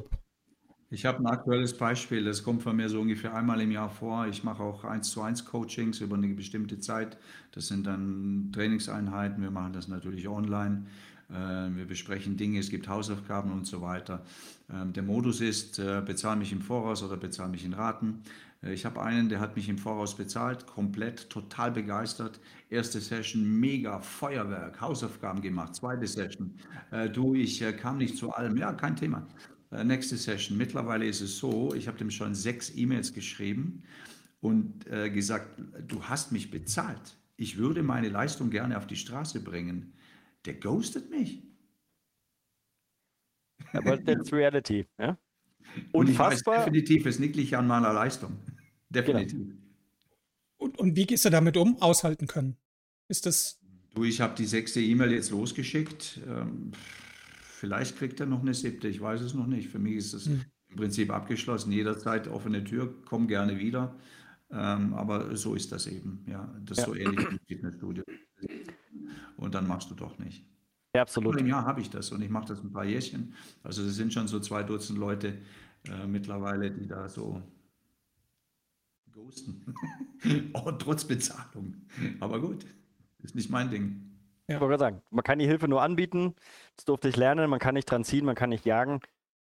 Beispiel. Das kommt von mir so ungefähr einmal im Jahr vor. Ich mache auch 1:1 Coachings über eine bestimmte Zeit. Das sind dann Trainingseinheiten. Wir machen das natürlich online. Wir besprechen Dinge, es gibt Hausaufgaben und so weiter. Der Modus ist, bezahl mich im Voraus oder bezahl mich in Raten. Ich habe einen, der hat mich im Voraus bezahlt, komplett, total begeistert. Erste Session, mega Feuerwerk, Hausaufgaben gemacht. Zweite Session, ich kam nicht zu allem. Ja, kein Thema. Nächste Session. Mittlerweile ist es so, ich habe dem schon 6 E-Mails geschrieben und gesagt, du hast mich bezahlt. Ich würde meine Leistung gerne auf die Straße bringen. Der ghostet mich. Aber that's reality, ja? Und ich weiß definitiv, es liegt nicht an meiner Leistung. Definitiv. Genau. Und wie gehst du damit um? Aushalten können. Ist das. Du, ich habe die 6. E-Mail jetzt losgeschickt. Vielleicht kriegt er noch eine 7. Ich weiß es noch nicht. Für mich ist es im Prinzip abgeschlossen. Jederzeit offene Tür, komm gerne wieder. Aber so ist das eben. Ja, das ist so ähnlich wie im Fitnessstudio. Und dann machst du doch nicht. Ja, absolut. Im Jahr habe ich das und ich mache das ein paar Jährchen. Also es sind schon so 2 Dutzend Leute mittlerweile, die da so ghosten. Oh, trotz Bezahlung. Aber gut, ist nicht mein Ding. Ja. Ich wollte gerade sagen, man kann die Hilfe nur anbieten, das durfte ich lernen, man kann nicht dran ziehen, man kann nicht jagen.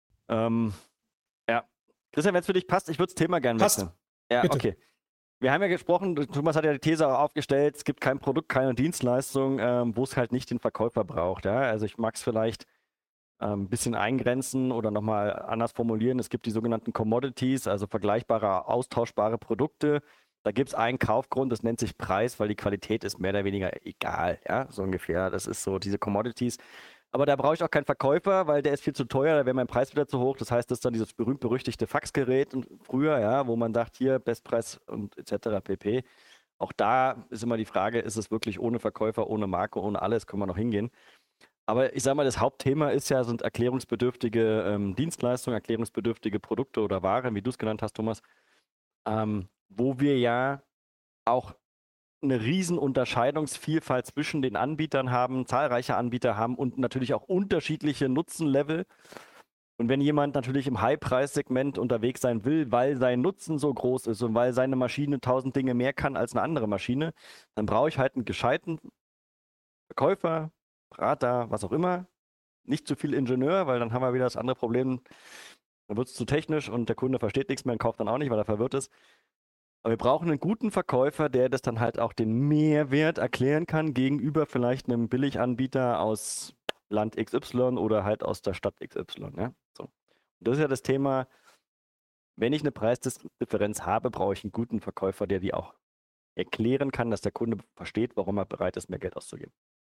Ja. Christian, wenn es für dich passt, ich würde das Thema gerne wechseln. Ja, bitte. Okay. Wir haben ja gesprochen, Thomas hat ja die These auch aufgestellt, es gibt kein Produkt, keine Dienstleistung, wo es halt nicht den Verkäufer braucht. Ja? Also ich mag es vielleicht ein bisschen eingrenzen oder nochmal anders formulieren. Es gibt die sogenannten Commodities, also vergleichbare, austauschbare Produkte. Da gibt es einen Kaufgrund, das nennt sich Preis, weil die Qualität ist mehr oder weniger egal, ja, so ungefähr. Das ist so diese Commodities. Aber da brauche ich auch keinen Verkäufer, weil der ist viel zu teuer, da wäre mein Preis wieder zu hoch. Das heißt, das ist dann dieses berühmt-berüchtigte Faxgerät und früher, ja, wo man sagt, hier Bestpreis und etc. pp. Auch da ist immer die Frage, ist es wirklich ohne Verkäufer, ohne Marke, ohne alles, können wir noch hingehen. Aber ich sage mal, das Hauptthema sind erklärungsbedürftige Dienstleistungen, erklärungsbedürftige Produkte oder Waren, wie du es genannt hast, Thomas, wo wir ja auch eine riesen Unterscheidungsvielfalt zwischen den Anbietern haben, zahlreiche Anbieter haben und natürlich auch unterschiedliche Nutzenlevel. Und wenn jemand natürlich im High-Preis-Segment unterwegs sein will, weil sein Nutzen so groß ist und weil seine Maschine 1000 Dinge mehr kann als eine andere Maschine, dann brauche ich halt einen gescheiten Verkäufer, Berater, was auch immer. Nicht zu viel Ingenieur, weil dann haben wir wieder das andere Problem, dann wird es zu technisch und der Kunde versteht nichts mehr und kauft dann auch nicht, weil er verwirrt ist. Aber wir brauchen einen guten Verkäufer, der das dann halt auch den Mehrwert erklären kann gegenüber vielleicht einem Billiganbieter aus Land XY oder halt aus der Stadt XY. Ja? So. Und das ist ja das Thema, wenn ich eine Preisdifferenz habe, brauche ich einen guten Verkäufer, der die auch erklären kann, dass der Kunde versteht, warum er bereit ist, mehr Geld auszugeben.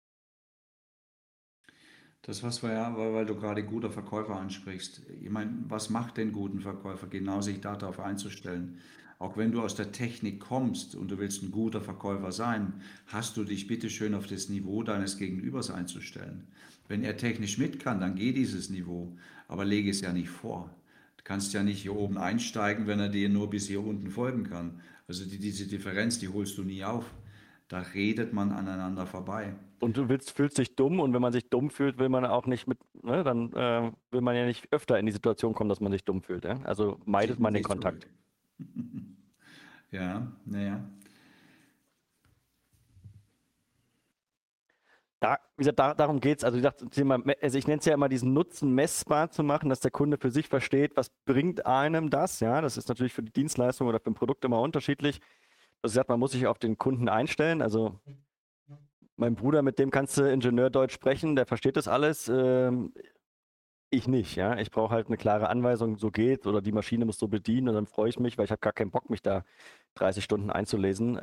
Das, was wir ja, weil du gerade guter Verkäufer ansprichst. Ich meine, was macht den guten Verkäufer? Genau sich darauf einzustellen. Auch wenn du aus der Technik kommst und du willst ein guter Verkäufer sein, hast du dich bitte schön auf das Niveau deines Gegenübers einzustellen. Wenn er technisch mit kann, dann geh dieses Niveau, aber lege es ja nicht vor. Du kannst ja nicht hier oben einsteigen, wenn er dir nur bis hier unten folgen kann. Also diese Differenz, die holst du nie auf. Da redet man aneinander vorbei. Und du fühlst dich dumm und wenn man sich dumm fühlt, will man auch nicht ne, dann will man ja nicht öfter in die Situation kommen, dass man sich dumm fühlt. Ja? Also meidet man den Kontakt. Ja, naja. Wie gesagt, darum geht es. Also ich nenne es ja immer diesen Nutzen messbar zu machen, dass der Kunde für sich versteht, was bringt einem das. Ja, das ist natürlich für die Dienstleistung oder für ein Produkt immer unterschiedlich. Also man muss sich auf den Kunden einstellen. Also mein Bruder, mit dem kannst du Ingenieurdeutsch sprechen, der versteht das alles. Ich nicht, ja. Ich brauche halt eine klare Anweisung, so geht, oder die Maschine muss so bedienen und dann freue ich mich, weil ich habe gar keinen Bock, mich da 30 Stunden einzulesen.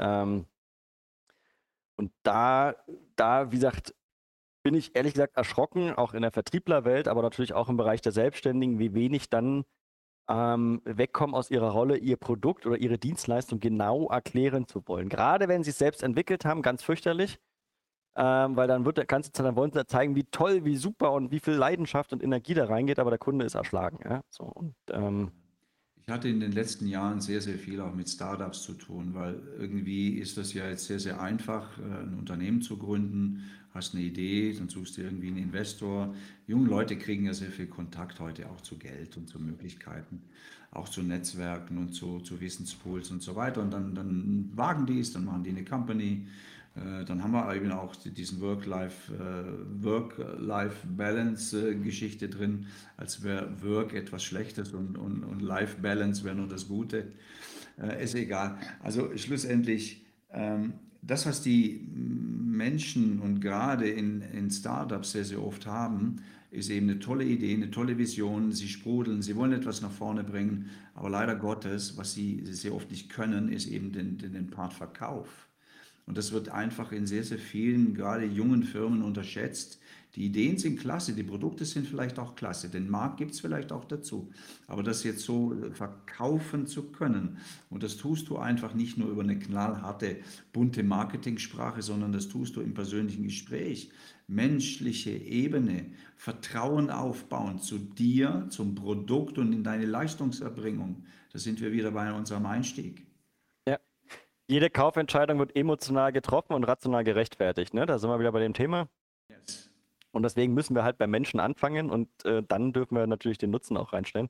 Und da, wie gesagt, bin ich ehrlich gesagt erschrocken, auch in der Vertrieblerwelt, aber natürlich auch im Bereich der Selbstständigen, wie wenig dann wegkommen aus ihrer Rolle, ihr Produkt oder ihre Dienstleistung genau erklären zu wollen. Gerade wenn sie es selbst entwickelt haben, ganz fürchterlich. Weil dann dann wollen sie zeigen, wie toll, wie super und wie viel Leidenschaft und Energie da reingeht, aber der Kunde ist erschlagen. Ja? So, und, Ich hatte in den letzten Jahren sehr, sehr viel auch mit Startups zu tun, weil irgendwie ist das ja jetzt sehr, sehr einfach, ein Unternehmen zu gründen, hast eine Idee, dann suchst du irgendwie einen Investor. Junge Leute kriegen ja sehr viel Kontakt heute auch zu Geld und zu Möglichkeiten, auch zu Netzwerken und zu Wissenspools und so weiter. Und dann wagen die es, dann machen die eine Company. Dann haben wir eben auch diesen Work-Life-Balance-Geschichte drin, als wäre Work etwas Schlechtes und Life-Balance wäre nur das Gute. Ist egal. Also schlussendlich, das, was die Menschen und gerade in Startups sehr, sehr oft haben, ist eben eine tolle Idee, eine tolle Vision. Sie sprudeln, sie wollen etwas nach vorne bringen, aber leider Gottes, was sie sehr oft nicht können, ist eben den Part Verkauf. Und das wird einfach in sehr, sehr vielen, gerade jungen Firmen unterschätzt. Die Ideen sind klasse, die Produkte sind vielleicht auch klasse, den Markt gibt es vielleicht auch dazu. Aber das jetzt so verkaufen zu können, und das tust du einfach nicht nur über eine knallharte, bunte Marketingsprache, sondern das tust du im persönlichen Gespräch. Menschliche Ebene, Vertrauen aufbauen zu dir, zum Produkt und in deine Leistungserbringung. Da sind wir wieder bei unserem Einstieg. Jede Kaufentscheidung wird emotional getroffen und rational gerechtfertigt. Ne? Da sind wir wieder bei dem Thema. Yes. Und deswegen müssen wir halt bei Menschen anfangen und dann dürfen wir natürlich den Nutzen auch reinstellen.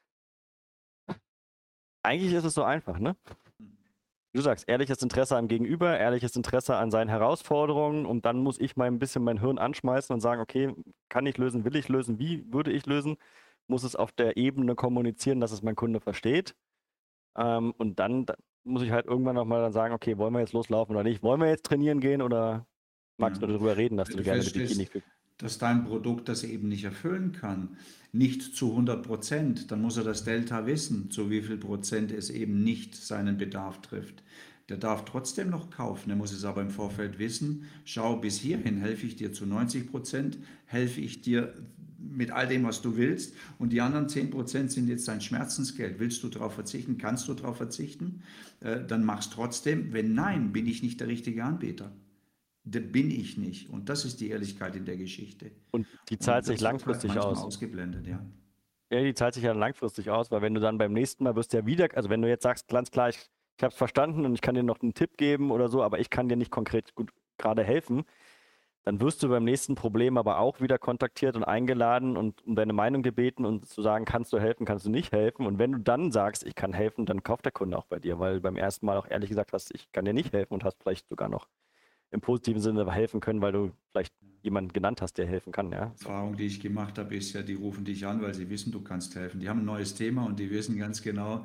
Eigentlich ist es so einfach, ne? Du sagst, ehrliches Interesse am Gegenüber, ehrliches Interesse an seinen Herausforderungen und dann muss ich mal ein bisschen mein Hirn anschmeißen und sagen, okay, kann ich lösen, will ich lösen, wie würde ich lösen? Muss es auf der Ebene kommunizieren, dass es mein Kunde versteht. Und dann muss ich halt irgendwann nochmal dann sagen, okay, wollen wir jetzt loslaufen oder nicht? Wollen wir jetzt trainieren gehen oder magst du darüber reden, dass du gerne mit Bikini fühlst? dass dein Produkt das eben nicht erfüllen kann, nicht zu 100%, dann muss er das Delta wissen, zu wie viel Prozent es eben nicht seinen Bedarf trifft. Der darf trotzdem noch kaufen, er muss es aber im Vorfeld wissen, schau, bis hierhin helfe ich dir zu 90%, helfe ich dir mit all dem, was du willst, und die anderen 10% sind jetzt dein Schmerzensgeld. Willst du darauf verzichten? Kannst du darauf verzichten? Dann mach's trotzdem. Wenn nein, bin ich nicht der richtige Anbieter. Der bin ich nicht. Und das ist die Ehrlichkeit in der Geschichte. Und die zahlt Und sich das wird halt langfristig manchmal aus. ausgeblendet, ja. Ja, die zahlt sich ja langfristig aus, weil wenn du dann beim nächsten Mal wirst du ja wieder, also wenn du jetzt sagst, ganz klar, ich habe es verstanden und ich kann dir noch einen Tipp geben oder so, aber ich kann dir nicht konkret gut gerade helfen, dann wirst du beim nächsten Problem aber auch wieder kontaktiert und eingeladen und um deine Meinung gebeten und zu sagen, kannst du helfen, kannst du nicht helfen. Und wenn du dann sagst, ich kann helfen, dann kauft der Kunde auch bei dir, weil du beim ersten Mal auch ehrlich gesagt hast, ich kann dir nicht helfen und hast vielleicht sogar noch im positiven Sinne helfen können, weil du vielleicht jemanden genannt hast, der helfen kann. Ja? Die Erfahrung, die ich gemacht habe, ist ja, die rufen dich an, weil sie wissen, du kannst helfen. Die haben ein neues Thema und die wissen ganz genau,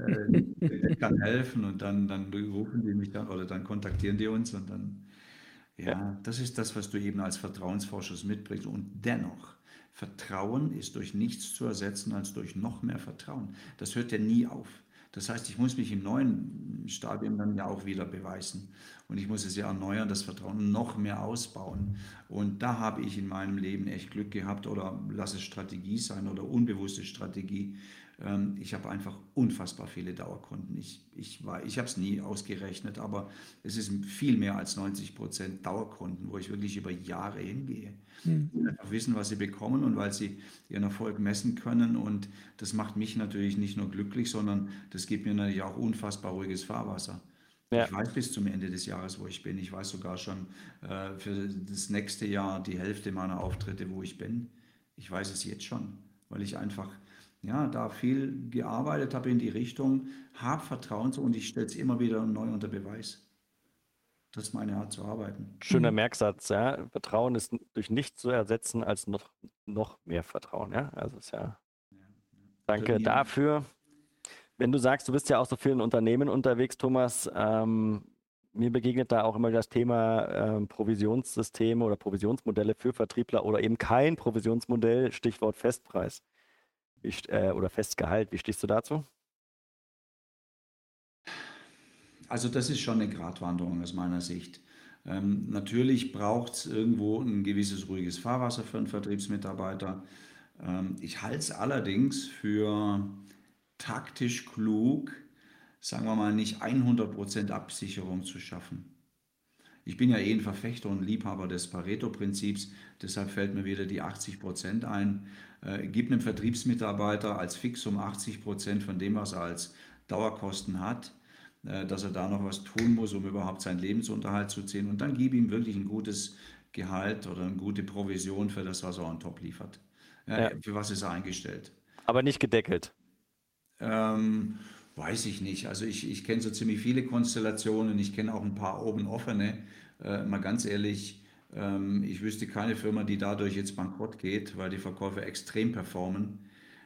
der kann helfen, und dann rufen die mich dann oder dann kontaktieren die uns, und dann, Ja, ja, das ist das, was du eben als Vertrauensvorschuss mitbringst. Und dennoch, Vertrauen ist durch nichts zu ersetzen als durch noch mehr Vertrauen. Das hört ja nie auf. Das heißt, ich muss mich im neuen Stadium dann ja auch wieder beweisen. Und ich muss es ja erneuern, das Vertrauen noch mehr ausbauen. Und da habe ich in meinem Leben echt Glück gehabt, oder lass es Strategie sein oder unbewusste Strategie. Ich habe einfach unfassbar viele Dauerkunden. Ich habe es nie ausgerechnet, aber es ist viel mehr als 90% Dauerkunden, wo ich wirklich über Jahre hingehe. Hm. Die einfach wissen, was sie bekommen, und weil sie ihren Erfolg messen können. Und das macht mich natürlich nicht nur glücklich, sondern das gibt mir natürlich auch unfassbar ruhiges Fahrwasser. ja, Ich weiß bis zum Ende des Jahres, wo ich bin. Ich weiß sogar schon für das nächste Jahr die Hälfte meiner Auftritte, wo ich bin. Ich weiß es jetzt schon, weil ich einfach, ja, da viel gearbeitet habe in die Richtung, habe Vertrauen zu, und ich stelle es immer wieder neu unter Beweis. Das ist meine Art zu arbeiten. schöner Merksatz. Ja? Vertrauen ist durch nichts zu ersetzen als noch mehr Vertrauen. Ja? Also ist ja, danke Trainieren. dafür. Wenn du sagst, du bist ja auch so viel in Unternehmen unterwegs, Thomas, mir begegnet da auch immer das Thema Provisionssysteme oder Provisionsmodelle für Vertriebler oder eben kein Provisionsmodell, Stichwort Festpreis oder Festgehalt. Wie stehst du dazu? Also das ist schon eine Gratwanderung aus meiner Sicht. Natürlich braucht es irgendwo ein gewisses ruhiges Fahrwasser für einen Vertriebsmitarbeiter. Ich halte es allerdings für taktisch klug, sagen wir mal, nicht 100% Absicherung zu schaffen. Ich bin ja eh ein Verfechter und Liebhaber des Pareto-Prinzips, deshalb fällt mir wieder die 80% ein. Gib einem Vertriebsmitarbeiter als Fixum 80% von dem, was er als Dauerkosten hat, dass er da noch was tun muss, um überhaupt seinen Lebensunterhalt zu ziehen, und dann gib ihm wirklich ein gutes Gehalt oder eine gute Provision für das, was er on top liefert. Ja, Für was ist er eingestellt? aber nicht gedeckelt. Ähm, Weiß ich nicht. Also ich kenne so ziemlich viele Konstellationen. Ich kenne auch ein paar oben offene. Mal ganz ehrlich, ich wüsste keine Firma, die dadurch jetzt bankrott geht, weil die Verkäufer extrem performen.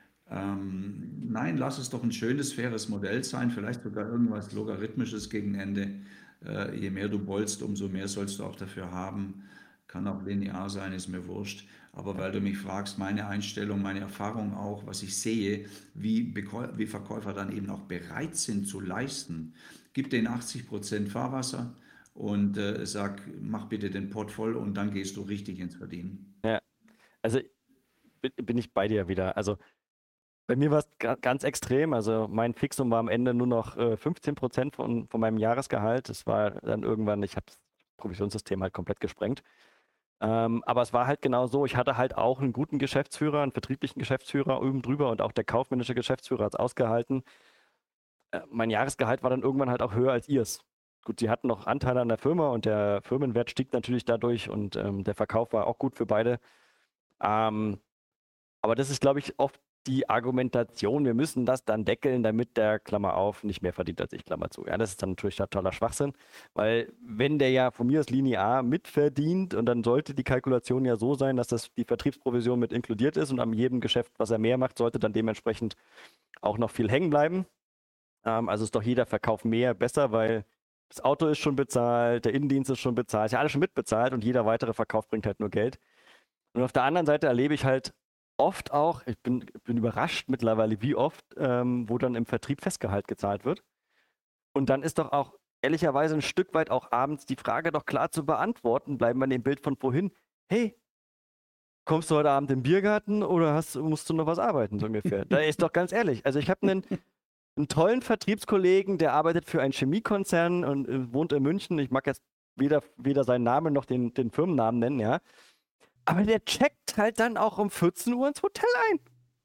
Nein, lass es doch ein schönes, faires Modell sein. Vielleicht sogar irgendwas Logarithmisches gegen Ende. Je mehr du bolst, umso mehr sollst du auch dafür haben. Kann auch linear sein, ist mir wurscht. Aber weil du mich fragst, meine Einstellung, meine Erfahrung auch, was ich sehe, wie Verkäufer dann eben auch bereit sind zu leisten. Gib denen 80% Fahrwasser und sag, mach bitte den Pott voll, und dann gehst du richtig ins Verdienen. Ja, also bin ich bei dir wieder. Also bei mir war es ganz extrem. Also mein Fixum war am Ende nur noch 15% von meinem Jahresgehalt. Das war dann irgendwann, ich habe das Provisionssystem halt komplett gesprengt. Aber es war halt genau so, ich hatte halt auch einen guten Geschäftsführer, einen vertrieblichen Geschäftsführer oben drüber, und auch der kaufmännische Geschäftsführer hat es ausgehalten. Mein Jahresgehalt war dann irgendwann halt auch höher als ihrs. Gut, sie hatten noch Anteile an der Firma und der Firmenwert stieg natürlich dadurch, und der Verkauf war auch gut für beide. Ähm, aber das ist, glaube ich, oft die Argumentation, wir müssen das dann deckeln, damit der, Klammer auf, nicht mehr verdient als ich, Klammer zu. Ja, das ist dann natürlich totaler Schwachsinn, weil wenn der ja von mir aus linear mitverdient, und dann sollte die Kalkulation ja so sein, dass das die Vertriebsprovision mit inkludiert ist, und an jedem Geschäft, was er mehr macht, sollte dann dementsprechend auch noch viel hängen bleiben. Also ist doch jeder Verkauf mehr besser, weil das Auto ist schon bezahlt, der Innendienst ist schon bezahlt, ist ja alles schon mitbezahlt, und jeder weitere Verkauf bringt halt nur Geld. Und auf der anderen Seite erlebe ich halt oft auch, ich bin überrascht mittlerweile, wie oft, wo dann im Vertrieb Festgehalt gezahlt wird. Und dann ist doch auch ehrlicherweise ein Stück weit auch abends die Frage doch klar zu beantworten, bleiben wir an dem Bild von vorhin. Hey, kommst du heute Abend im Biergarten oder musst du noch was arbeiten, so ungefähr? Da ist doch ganz ehrlich. Also ich habe einen tollen Vertriebskollegen, der arbeitet für einen Chemiekonzern und wohnt in München. Ich mag jetzt weder seinen Namen noch den Firmennamen nennen, ja. Aber der checkt halt dann auch um 14 Uhr ins Hotel ein.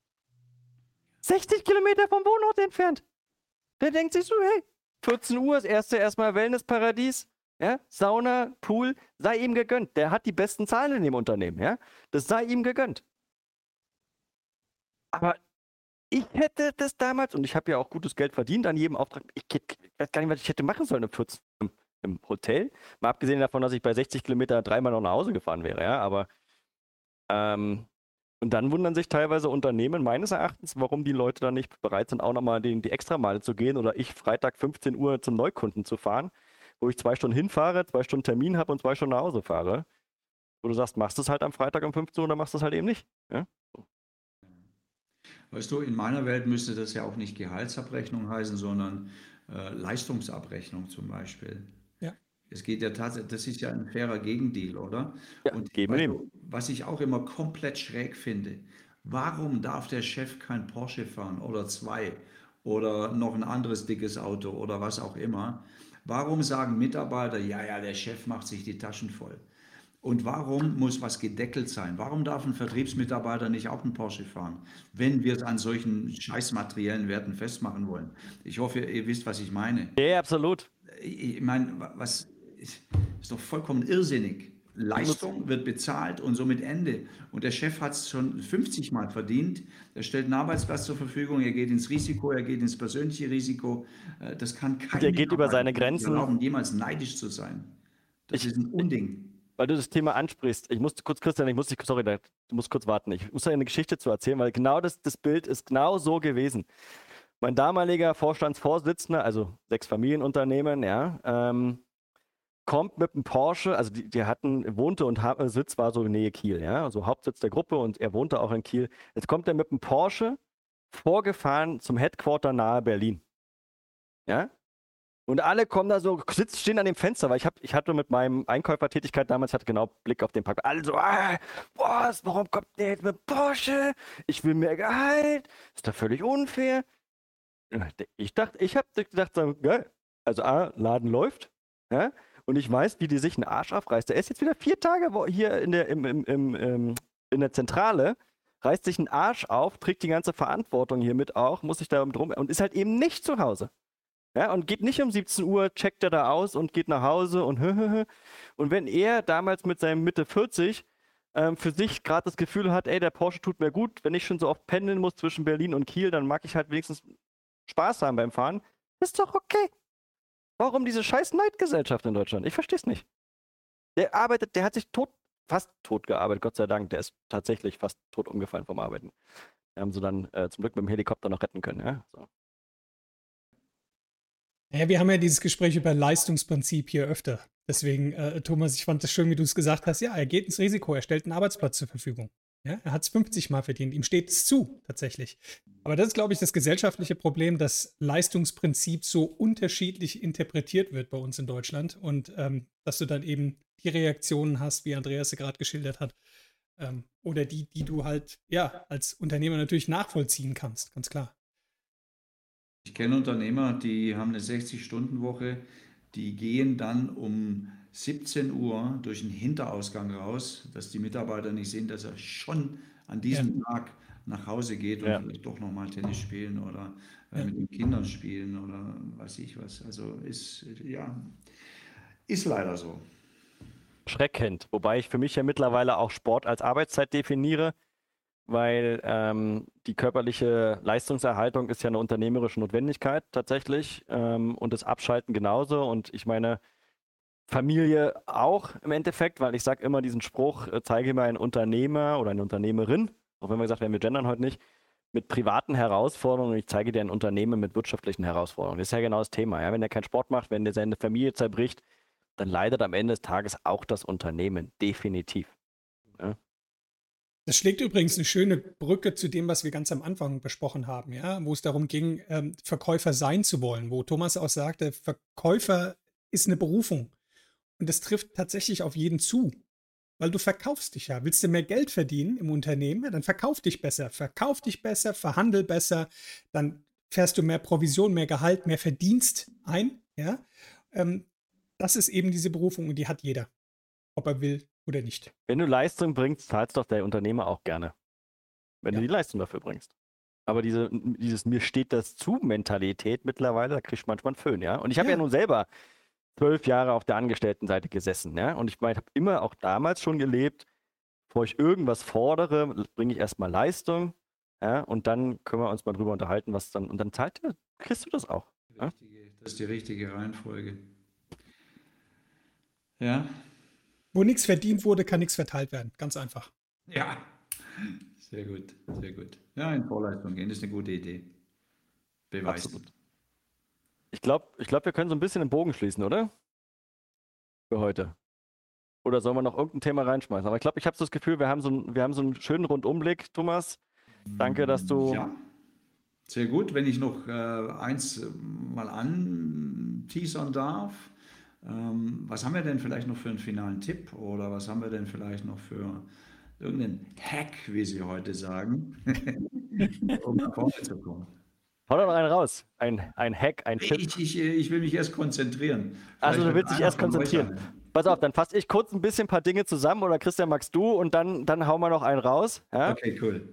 60 Kilometer vom Wohnort entfernt. Der denkt sich so, hey, 14 Uhr, das erste erstmal Wellnessparadies, ja, Sauna, Pool, sei ihm gegönnt. Der hat die besten Zahlen in dem Unternehmen, ja. Das sei ihm gegönnt. Aber ich hätte das damals, und ich habe ja auch gutes Geld verdient an jedem Auftrag, ich weiß gar nicht, was ich hätte machen sollen im Hotel. Mal abgesehen davon, dass ich bei 60 Kilometer dreimal noch nach Hause gefahren wäre, ja, aber und dann wundern sich teilweise Unternehmen meines Erachtens, warum die Leute dann nicht bereit sind, auch nochmal die Extrameile zu gehen oder ich Freitag 15 Uhr zum Neukunden zu fahren, wo ich 2 Stunden hinfahre, 2 Stunden Termin habe und 2 Stunden nach Hause fahre. Wo du sagst, machst du es halt am Freitag um 15 Uhr oder machst du es halt eben nicht. Ja? Weißt du, in meiner Welt müsste das ja auch nicht Gehaltsabrechnung heißen, sondern Leistungsabrechnung zum Beispiel. Ja. Es geht ja tatsächlich, das ist ja ein fairer Gegendeal, oder? Ja, Und geben wir weißt nehmen. du, was ich auch immer komplett schräg finde, warum darf der Chef kein Porsche fahren oder 2 oder noch ein anderes dickes Auto oder was auch immer? Warum sagen Mitarbeiter, ja, ja, der Chef macht sich die Taschen voll? Und warum muss was gedeckelt sein? Warum darf ein Vertriebsmitarbeiter nicht auch einen Porsche fahren, wenn wir es an solchen scheiß materiellen Werten festmachen wollen? Ich hoffe, ihr wisst, was ich meine. Ja, absolut. Ich meine, was ist doch vollkommen irrsinnig. Leistung wird bezahlt und somit Ende. Und der Chef hat es schon 50 Mal verdient. Er stellt einen Arbeitsplatz zur Verfügung, er geht ins Risiko, er geht ins persönliche Risiko. Das kann kein Der geht über Mitarbeiter seine sich Grenzen. erlauben, jemals neidisch zu sein. Das ist ein Unding. Weil du das Thema ansprichst, Christian, du musst kurz warten. Ich muss da eine Geschichte zu erzählen, weil genau das Bild ist genau so gewesen. Mein damaliger Vorstandsvorsitzender, also 6 Familienunternehmen, ja, kommt mit einem Porsche, also wohnte und Sitz war so in Nähe Kiel, ja, also Hauptsitz der Gruppe und er wohnte auch in Kiel. Jetzt kommt er mit einem Porsche vorgefahren zum Headquarter nahe Berlin. Ja? Und alle kommen da so, stehen an dem Fenster, weil ich hatte mit meinem Einkäufertätigkeit damals, hatte genau Blick auf den Parkplatz. Alle so, was, warum kommt der jetzt mit Porsche? Ich will mehr Gehalt. Ist doch völlig unfair. Ich hab gedacht, geil. Also Laden läuft, ja, und ich weiß, wie die sich einen Arsch aufreißt. Der ist jetzt wieder 4 Tage hier in der Zentrale, reißt sich einen Arsch auf, trägt die ganze Verantwortung hier mit auch, muss sich da drum und ist halt eben nicht zu Hause. Ja, und geht nicht um 17 Uhr, checkt er da aus und geht nach Hause und Und wenn er damals mit seinem Mitte 40 für sich gerade das Gefühl hat, ey, der Porsche tut mir gut, wenn ich schon so oft pendeln muss zwischen Berlin und Kiel, dann mag ich halt wenigstens Spaß haben beim Fahren, ist doch okay. Warum diese scheiß Neidgesellschaft in Deutschland? Ich verstehe es nicht. Der hat sich fast tot gearbeitet, Gott sei Dank. Der ist tatsächlich fast tot umgefallen vom Arbeiten. Wir haben sie dann zum Glück mit dem Helikopter noch retten können, ja. So. Ja, wir haben ja dieses Gespräch über Leistungsprinzip hier öfter. Deswegen, Thomas, ich fand das schön, wie du es gesagt hast. Ja, er geht ins Risiko, er stellt einen Arbeitsplatz zur Verfügung. Ja, er hat es 50 Mal verdient, ihm steht es zu, tatsächlich. Aber das ist, glaube ich, das gesellschaftliche Problem, dass Leistungsprinzip so unterschiedlich interpretiert wird bei uns in Deutschland und dass du dann eben die Reaktionen hast, wie Andreas sie gerade geschildert hat, oder die du halt, ja, als Unternehmer natürlich nachvollziehen kannst, ganz klar. Ich kenne Unternehmer, die haben eine 60-Stunden-Woche, die gehen dann um 17 Uhr durch den Hinterausgang raus, dass die Mitarbeiter nicht sehen, dass er schon an diesem Tag nach Hause geht und vielleicht doch nochmal Tennis spielen oder mit den Kindern spielen oder weiß ich was. Also ist leider so. Schreckend. Wobei ich für mich ja mittlerweile auch Sport als Arbeitszeit definiere, weil die körperliche Leistungserhaltung ist ja eine unternehmerische Notwendigkeit tatsächlich und das Abschalten genauso. Und ich meine, Familie auch im Endeffekt, weil ich sage immer diesen Spruch, zeige mir einen Unternehmer oder eine Unternehmerin, auch wenn wir gesagt haben, wir gendern heute nicht, mit privaten Herausforderungen und ich zeige dir ein Unternehmen mit wirtschaftlichen Herausforderungen. Das ist ja genau das Thema. Ja? Wenn der keinen Sport macht, wenn der seine Familie zerbricht, dann leidet am Ende des Tages auch das Unternehmen, definitiv. Ja? Das schlägt übrigens eine schöne Brücke zu dem, was wir ganz am Anfang besprochen haben, ja, wo es darum ging, Verkäufer sein zu wollen, wo Thomas auch sagte, Verkäufer ist eine Berufung. Und das trifft tatsächlich auf jeden zu, weil du verkaufst dich ja. Willst du mehr Geld verdienen im Unternehmen, ja, dann verkauf dich besser, verhandel besser, dann fährst du mehr Provision, mehr Gehalt, mehr Verdienst ein, ja. Ähm, Das ist eben diese Berufung und die hat jeder, ob er will oder nicht. Wenn du Leistung bringst, zahlst doch der Unternehmer auch gerne. Wenn Ja. du die Leistung dafür bringst. Aber dieses mir steht das zu Mentalität mittlerweile, da kriegst du manchmal einen Föhn, ja. Und ich habe ja nun selber 12 Jahre auf der Angestelltenseite gesessen, ja. Und ich meine, ich habe immer auch damals schon gelebt, bevor ich irgendwas fordere, bringe ich erstmal Leistung, ja, und dann können wir uns mal drüber unterhalten, was dann, und dann kriegst du das auch. Ja? Das ist die richtige Reihenfolge. Ja, Wo nichts verdient wurde, kann nichts verteilt werden. Ganz einfach. ja, sehr gut, sehr gut. Ja, in Vorleistung gehen ist eine gute Idee. Beweist. Absolut. Ich glaube, wir können so ein bisschen den Bogen schließen, oder? Für heute. Oder sollen wir noch irgendein Thema reinschmeißen? Aber ich glaube, ich habe so das Gefühl, wir haben so einen schönen Rundumblick, Thomas. Danke, dass du. Ja, sehr gut. Wenn ich noch eins mal anteasern darf. Was haben wir denn vielleicht noch für einen finalen Tipp oder was haben wir denn vielleicht noch für irgendeinen Hack, wie Sie heute sagen, um nach vorne zu kommen? Hau doch noch einen raus. Ein Hack, ein Tipp. Ich will mich erst konzentrieren. Also du Vielleicht willst dich einer erst von euch konzentrieren. ein. Pass auf, dann fasse ich kurz ein bisschen ein paar Dinge zusammen oder Christian, magst du und dann hauen wir noch einen raus. Ja? Okay, cool.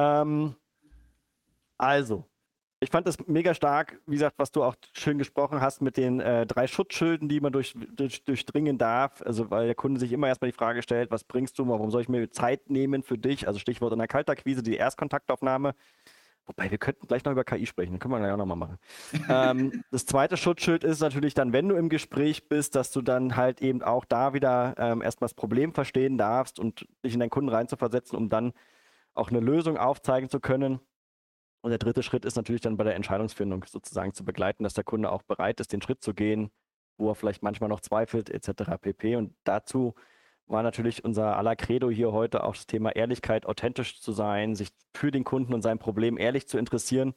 Also, ich fand das mega stark, wie gesagt, was du auch schön gesprochen hast mit den 3 Schutzschilden, die man durchdringen darf. Also, weil der Kunde sich immer erstmal die Frage stellt, was bringst du, warum soll ich mir Zeit nehmen für dich? Also Stichwort in der Kaltakquise, die Erstkontaktaufnahme. Wobei, wir könnten gleich noch über KI sprechen, das können wir gleich auch nochmal machen. Das zweite Schutzschild ist natürlich dann, wenn du im Gespräch bist, dass du dann halt eben auch da wieder erstmal das Problem verstehen darfst und dich in deinen Kunden reinzuversetzen, um dann auch eine Lösung aufzeigen zu können. Und der dritte Schritt ist natürlich dann bei der Entscheidungsfindung sozusagen zu begleiten, dass der Kunde auch bereit ist, den Schritt zu gehen, wo er vielleicht manchmal noch zweifelt, etc. pp. Und dazu war natürlich unser aller Credo hier heute auch das Thema Ehrlichkeit, authentisch zu sein, sich für den Kunden und sein Problem ehrlich zu interessieren.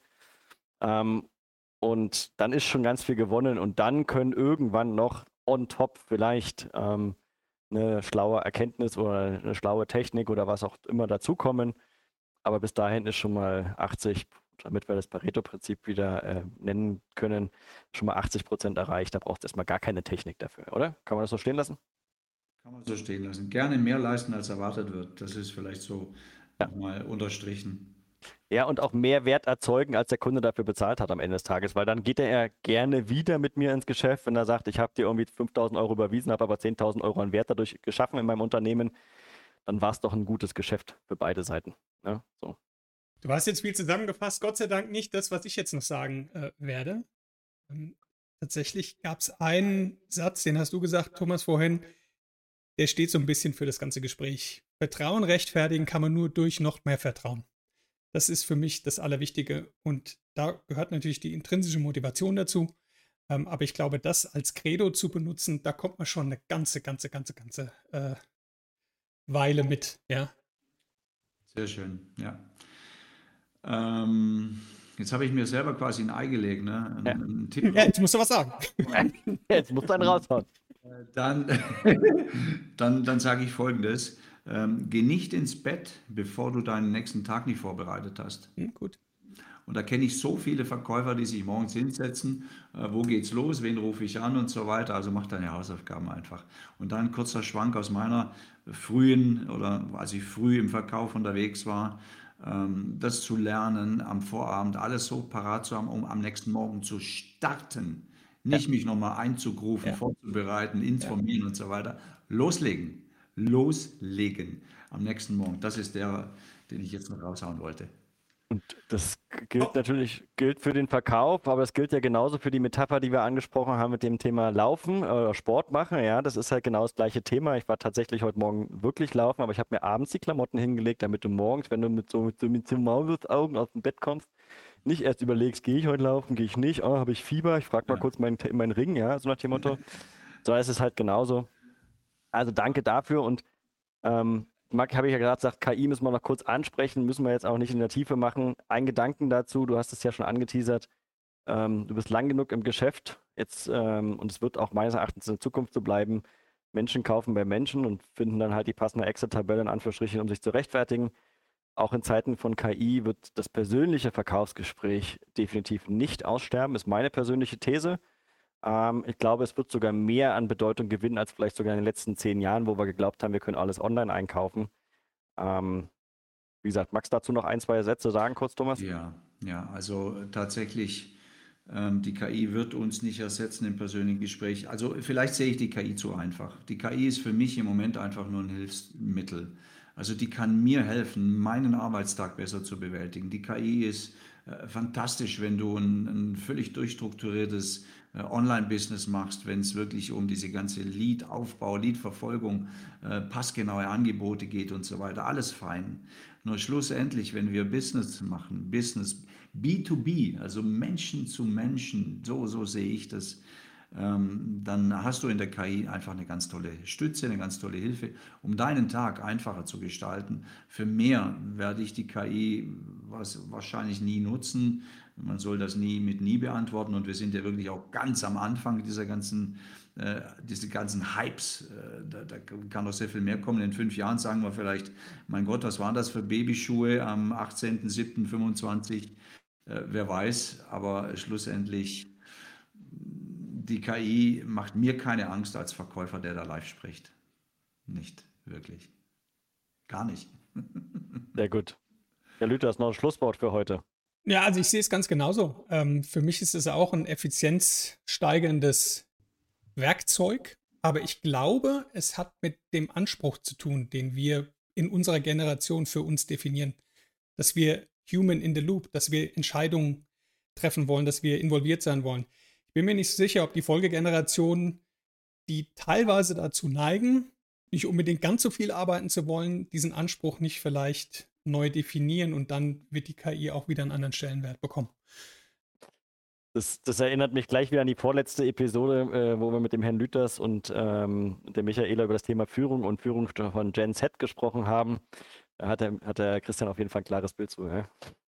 Und dann ist schon ganz viel gewonnen und dann können irgendwann noch on top vielleicht eine schlaue Erkenntnis oder eine schlaue Technik oder was auch immer dazukommen. Aber bis dahin ist schon mal 80, damit wir das Pareto-Prinzip wieder nennen können, schon mal 80% erreicht. Da braucht es erstmal gar keine Technik dafür, oder? Kann man das so stehen lassen? Kann man so stehen lassen. Gerne mehr leisten, als erwartet wird. Das ist vielleicht so nochmal unterstrichen. Ja, und auch mehr Wert erzeugen, als der Kunde dafür bezahlt hat am Ende des Tages, weil dann geht er gerne wieder mit mir ins Geschäft, wenn er sagt, ich habe dir irgendwie 5.000 Euro überwiesen, habe aber 10.000 Euro an Wert dadurch geschaffen in meinem Unternehmen, dann war es doch ein gutes Geschäft für beide Seiten. Ja, so. Du hast jetzt viel zusammengefasst, Gott sei Dank nicht das, was ich jetzt noch sagen werde. Tatsächlich gab es einen Satz, den hast du gesagt, Thomas, vorhin, der steht so ein bisschen für das ganze Gespräch. Vertrauen rechtfertigen kann man nur durch noch mehr Vertrauen. Das ist für mich das Allerwichtige und da gehört natürlich die intrinsische Motivation dazu. Aber ich glaube, das als Credo zu benutzen, da kommt man schon eine ganze Weile mit, ja. Sehr schön, ja. Jetzt habe ich mir selber quasi ein Ei gelegt, ne? Ein Tipp. Ja, jetzt musst du was sagen. Jetzt musst du einen raushauen. Dann sage ich Folgendes. Geh nicht ins Bett, bevor du deinen nächsten Tag nicht vorbereitet hast. Gut. Und da kenne ich so viele Verkäufer, die sich morgens hinsetzen, wo geht's los, wen rufe ich an und so weiter. Also mach deine Hausaufgaben einfach. Und dann ein kurzer Schwank aus meiner als ich früh im Verkauf unterwegs war, das zu lernen, am Vorabend alles so parat zu haben, um am nächsten Morgen zu starten. Nicht mich nochmal einzugrufen, vorzubereiten, informieren und so weiter. Loslegen. Loslegen am nächsten Morgen. Das ist der, den ich jetzt noch raushauen wollte. Und das gilt für den Verkauf, aber es gilt ja genauso für die Metapher, die wir angesprochen haben mit dem Thema Laufen oder Sport machen. Ja, das ist halt genau das gleiche Thema. Ich war tatsächlich heute Morgen wirklich laufen, aber ich habe mir abends die Klamotten hingelegt, damit du morgens, wenn du mit so Maulwurfsaugen aus dem Bett kommst, nicht erst überlegst, gehe ich heute laufen, gehe ich nicht, oh, habe ich Fieber, ich frage mal kurz meinen Ring, ja, so nach dem Motto. So ist es halt genauso. Also danke dafür und Marc, habe ich ja gerade gesagt, KI müssen wir noch kurz ansprechen, müssen wir jetzt auch nicht in der Tiefe machen. Ein Gedanken dazu, du hast es ja schon angeteasert, du bist lang genug im Geschäft jetzt und es wird auch meines Erachtens in Zukunft so bleiben. Menschen kaufen bei Menschen und finden dann halt die passende Excel-Tabelle in Anführungsstrichen, um sich zu rechtfertigen. Auch in Zeiten von KI wird das persönliche Verkaufsgespräch definitiv nicht aussterben, ist meine persönliche These. Ich glaube, es wird sogar mehr an Bedeutung gewinnen als vielleicht sogar in den letzten 10 Jahren, wo wir geglaubt haben, wir können alles online einkaufen. Wie gesagt, magst du dazu noch 1, 2 Sätze sagen, kurz, Thomas? Ja, also tatsächlich, die KI wird uns nicht ersetzen im persönlichen Gespräch. Also vielleicht sehe ich die KI zu einfach. Die KI ist für mich im Moment einfach nur ein Hilfsmittel. Also die kann mir helfen, meinen Arbeitstag besser zu bewältigen. Die KI ist fantastisch, wenn du ein völlig durchstrukturiertes Online-Business machst, wenn es wirklich um diese ganze Lead-Aufbau, Lead-Verfolgung, passgenaue Angebote geht und so weiter. Alles fein. Nur schlussendlich, wenn wir Business machen, Business B2B, also Menschen zu Menschen, so sehe ich das, dann hast du in der KI einfach eine ganz tolle Stütze, eine ganz tolle Hilfe, um deinen Tag einfacher zu gestalten. Für mehr werde ich die KI wahrscheinlich nie nutzen. Man soll das nie mit nie beantworten und wir sind ja wirklich auch ganz am Anfang diese ganzen Hypes. Da kann noch sehr viel mehr kommen. In 5 Jahren sagen wir vielleicht, mein Gott, was waren das für Babyschuhe am 18.07.25? Wer weiß, aber schlussendlich die KI macht mir keine Angst als Verkäufer, der da live spricht. Nicht wirklich. Gar nicht. Sehr gut. Herr Lüther, hast noch ein Schlusswort für heute. Ja, also ich sehe es ganz genauso. Für mich ist es auch ein effizienzsteigerndes Werkzeug, aber ich glaube, es hat mit dem Anspruch zu tun, den wir in unserer Generation für uns definieren, dass wir human in the loop, dass wir Entscheidungen treffen wollen, dass wir involviert sein wollen. Ich bin mir nicht sicher, ob die Folgegenerationen, die teilweise dazu neigen, nicht unbedingt ganz so viel arbeiten zu wollen, diesen Anspruch nicht vielleicht neu definieren und dann wird die KI auch wieder einen anderen Stellenwert bekommen. Das erinnert mich gleich wieder an die vorletzte Episode, wo wir mit dem Herrn Lüthers und der Michaela über das Thema Führung und Führung von Gen Z gesprochen haben. Da hat der Christian auf jeden Fall ein klares Bild zu. Ja,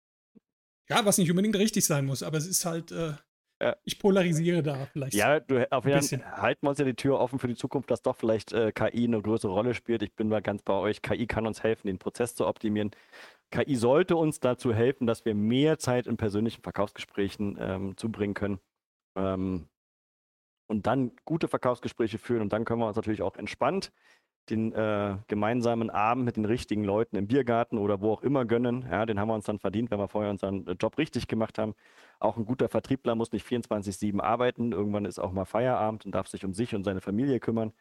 was nicht unbedingt richtig sein muss, aber es ist halt, ich polarisiere da vielleicht. Ja, auf jeden Fall halten wir uns ja die Tür offen für die Zukunft, dass doch vielleicht KI eine größere Rolle spielt. Ich bin mal ganz bei euch. KI kann uns helfen, den Prozess zu optimieren. KI sollte uns dazu helfen, dass wir mehr Zeit in persönlichen Verkaufsgesprächen zubringen können und dann gute Verkaufsgespräche führen. Und dann können wir uns natürlich auch entspannt den gemeinsamen Abend mit den richtigen Leuten im Biergarten oder wo auch immer gönnen. Ja, den haben wir uns dann verdient, wenn wir vorher unseren Job richtig gemacht haben. Auch ein guter Vertriebler muss nicht 24/7 arbeiten. Irgendwann ist auch mal Feierabend und darf sich um sich und seine Familie kümmern.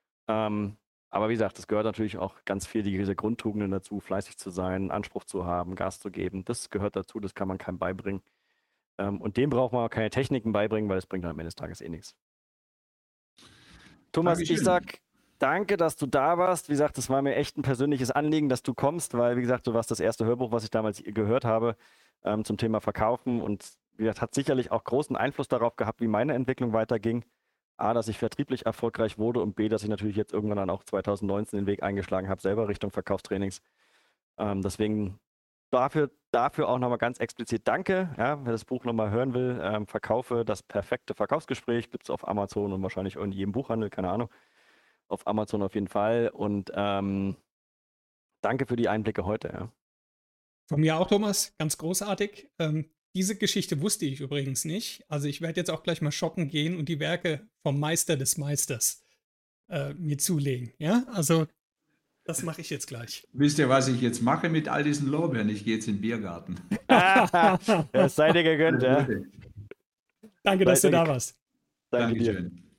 Aber wie gesagt, es gehört natürlich auch ganz viel diese Grundtugenden dazu, fleißig zu sein, Anspruch zu haben, Gas zu geben. Das gehört dazu, das kann man keinem beibringen. Und dem braucht man auch keine Techniken beibringen, weil es bringt am Ende des Tages eh nichts. Thomas, Dankeschön. ich sag danke, dass du da warst. Wie gesagt, es war mir echt ein persönliches Anliegen, dass du kommst, weil, wie gesagt, du warst das erste Hörbuch, was ich damals gehört habe zum Thema Verkaufen und wie gesagt, hat sicherlich auch großen Einfluss darauf gehabt, wie meine Entwicklung weiterging. A, dass ich vertrieblich erfolgreich wurde und B, dass ich natürlich jetzt irgendwann dann auch 2019 den Weg eingeschlagen habe, selber Richtung Verkaufstrainings. Deswegen dafür auch nochmal ganz explizit danke. Ja, wer das Buch nochmal hören will, Verkaufe, das perfekte Verkaufsgespräch, gibt es auf Amazon und wahrscheinlich in jedem Buchhandel, keine Ahnung. Auf Amazon auf jeden Fall. Und danke für die Einblicke heute. Ja. Von mir auch, Thomas, ganz großartig. Diese Geschichte wusste ich übrigens nicht. Also ich werde jetzt auch gleich mal shoppen gehen und die Werke vom Meister des Meisters mir zulegen. Ja, also das mache ich jetzt gleich. Wisst ihr, was ich jetzt mache mit all diesen Lorbeeren? Ich gehe jetzt in den Biergarten. Das sei dir gegönnt, ja. Danke, dass du da warst. Danke dir. Dankeschön.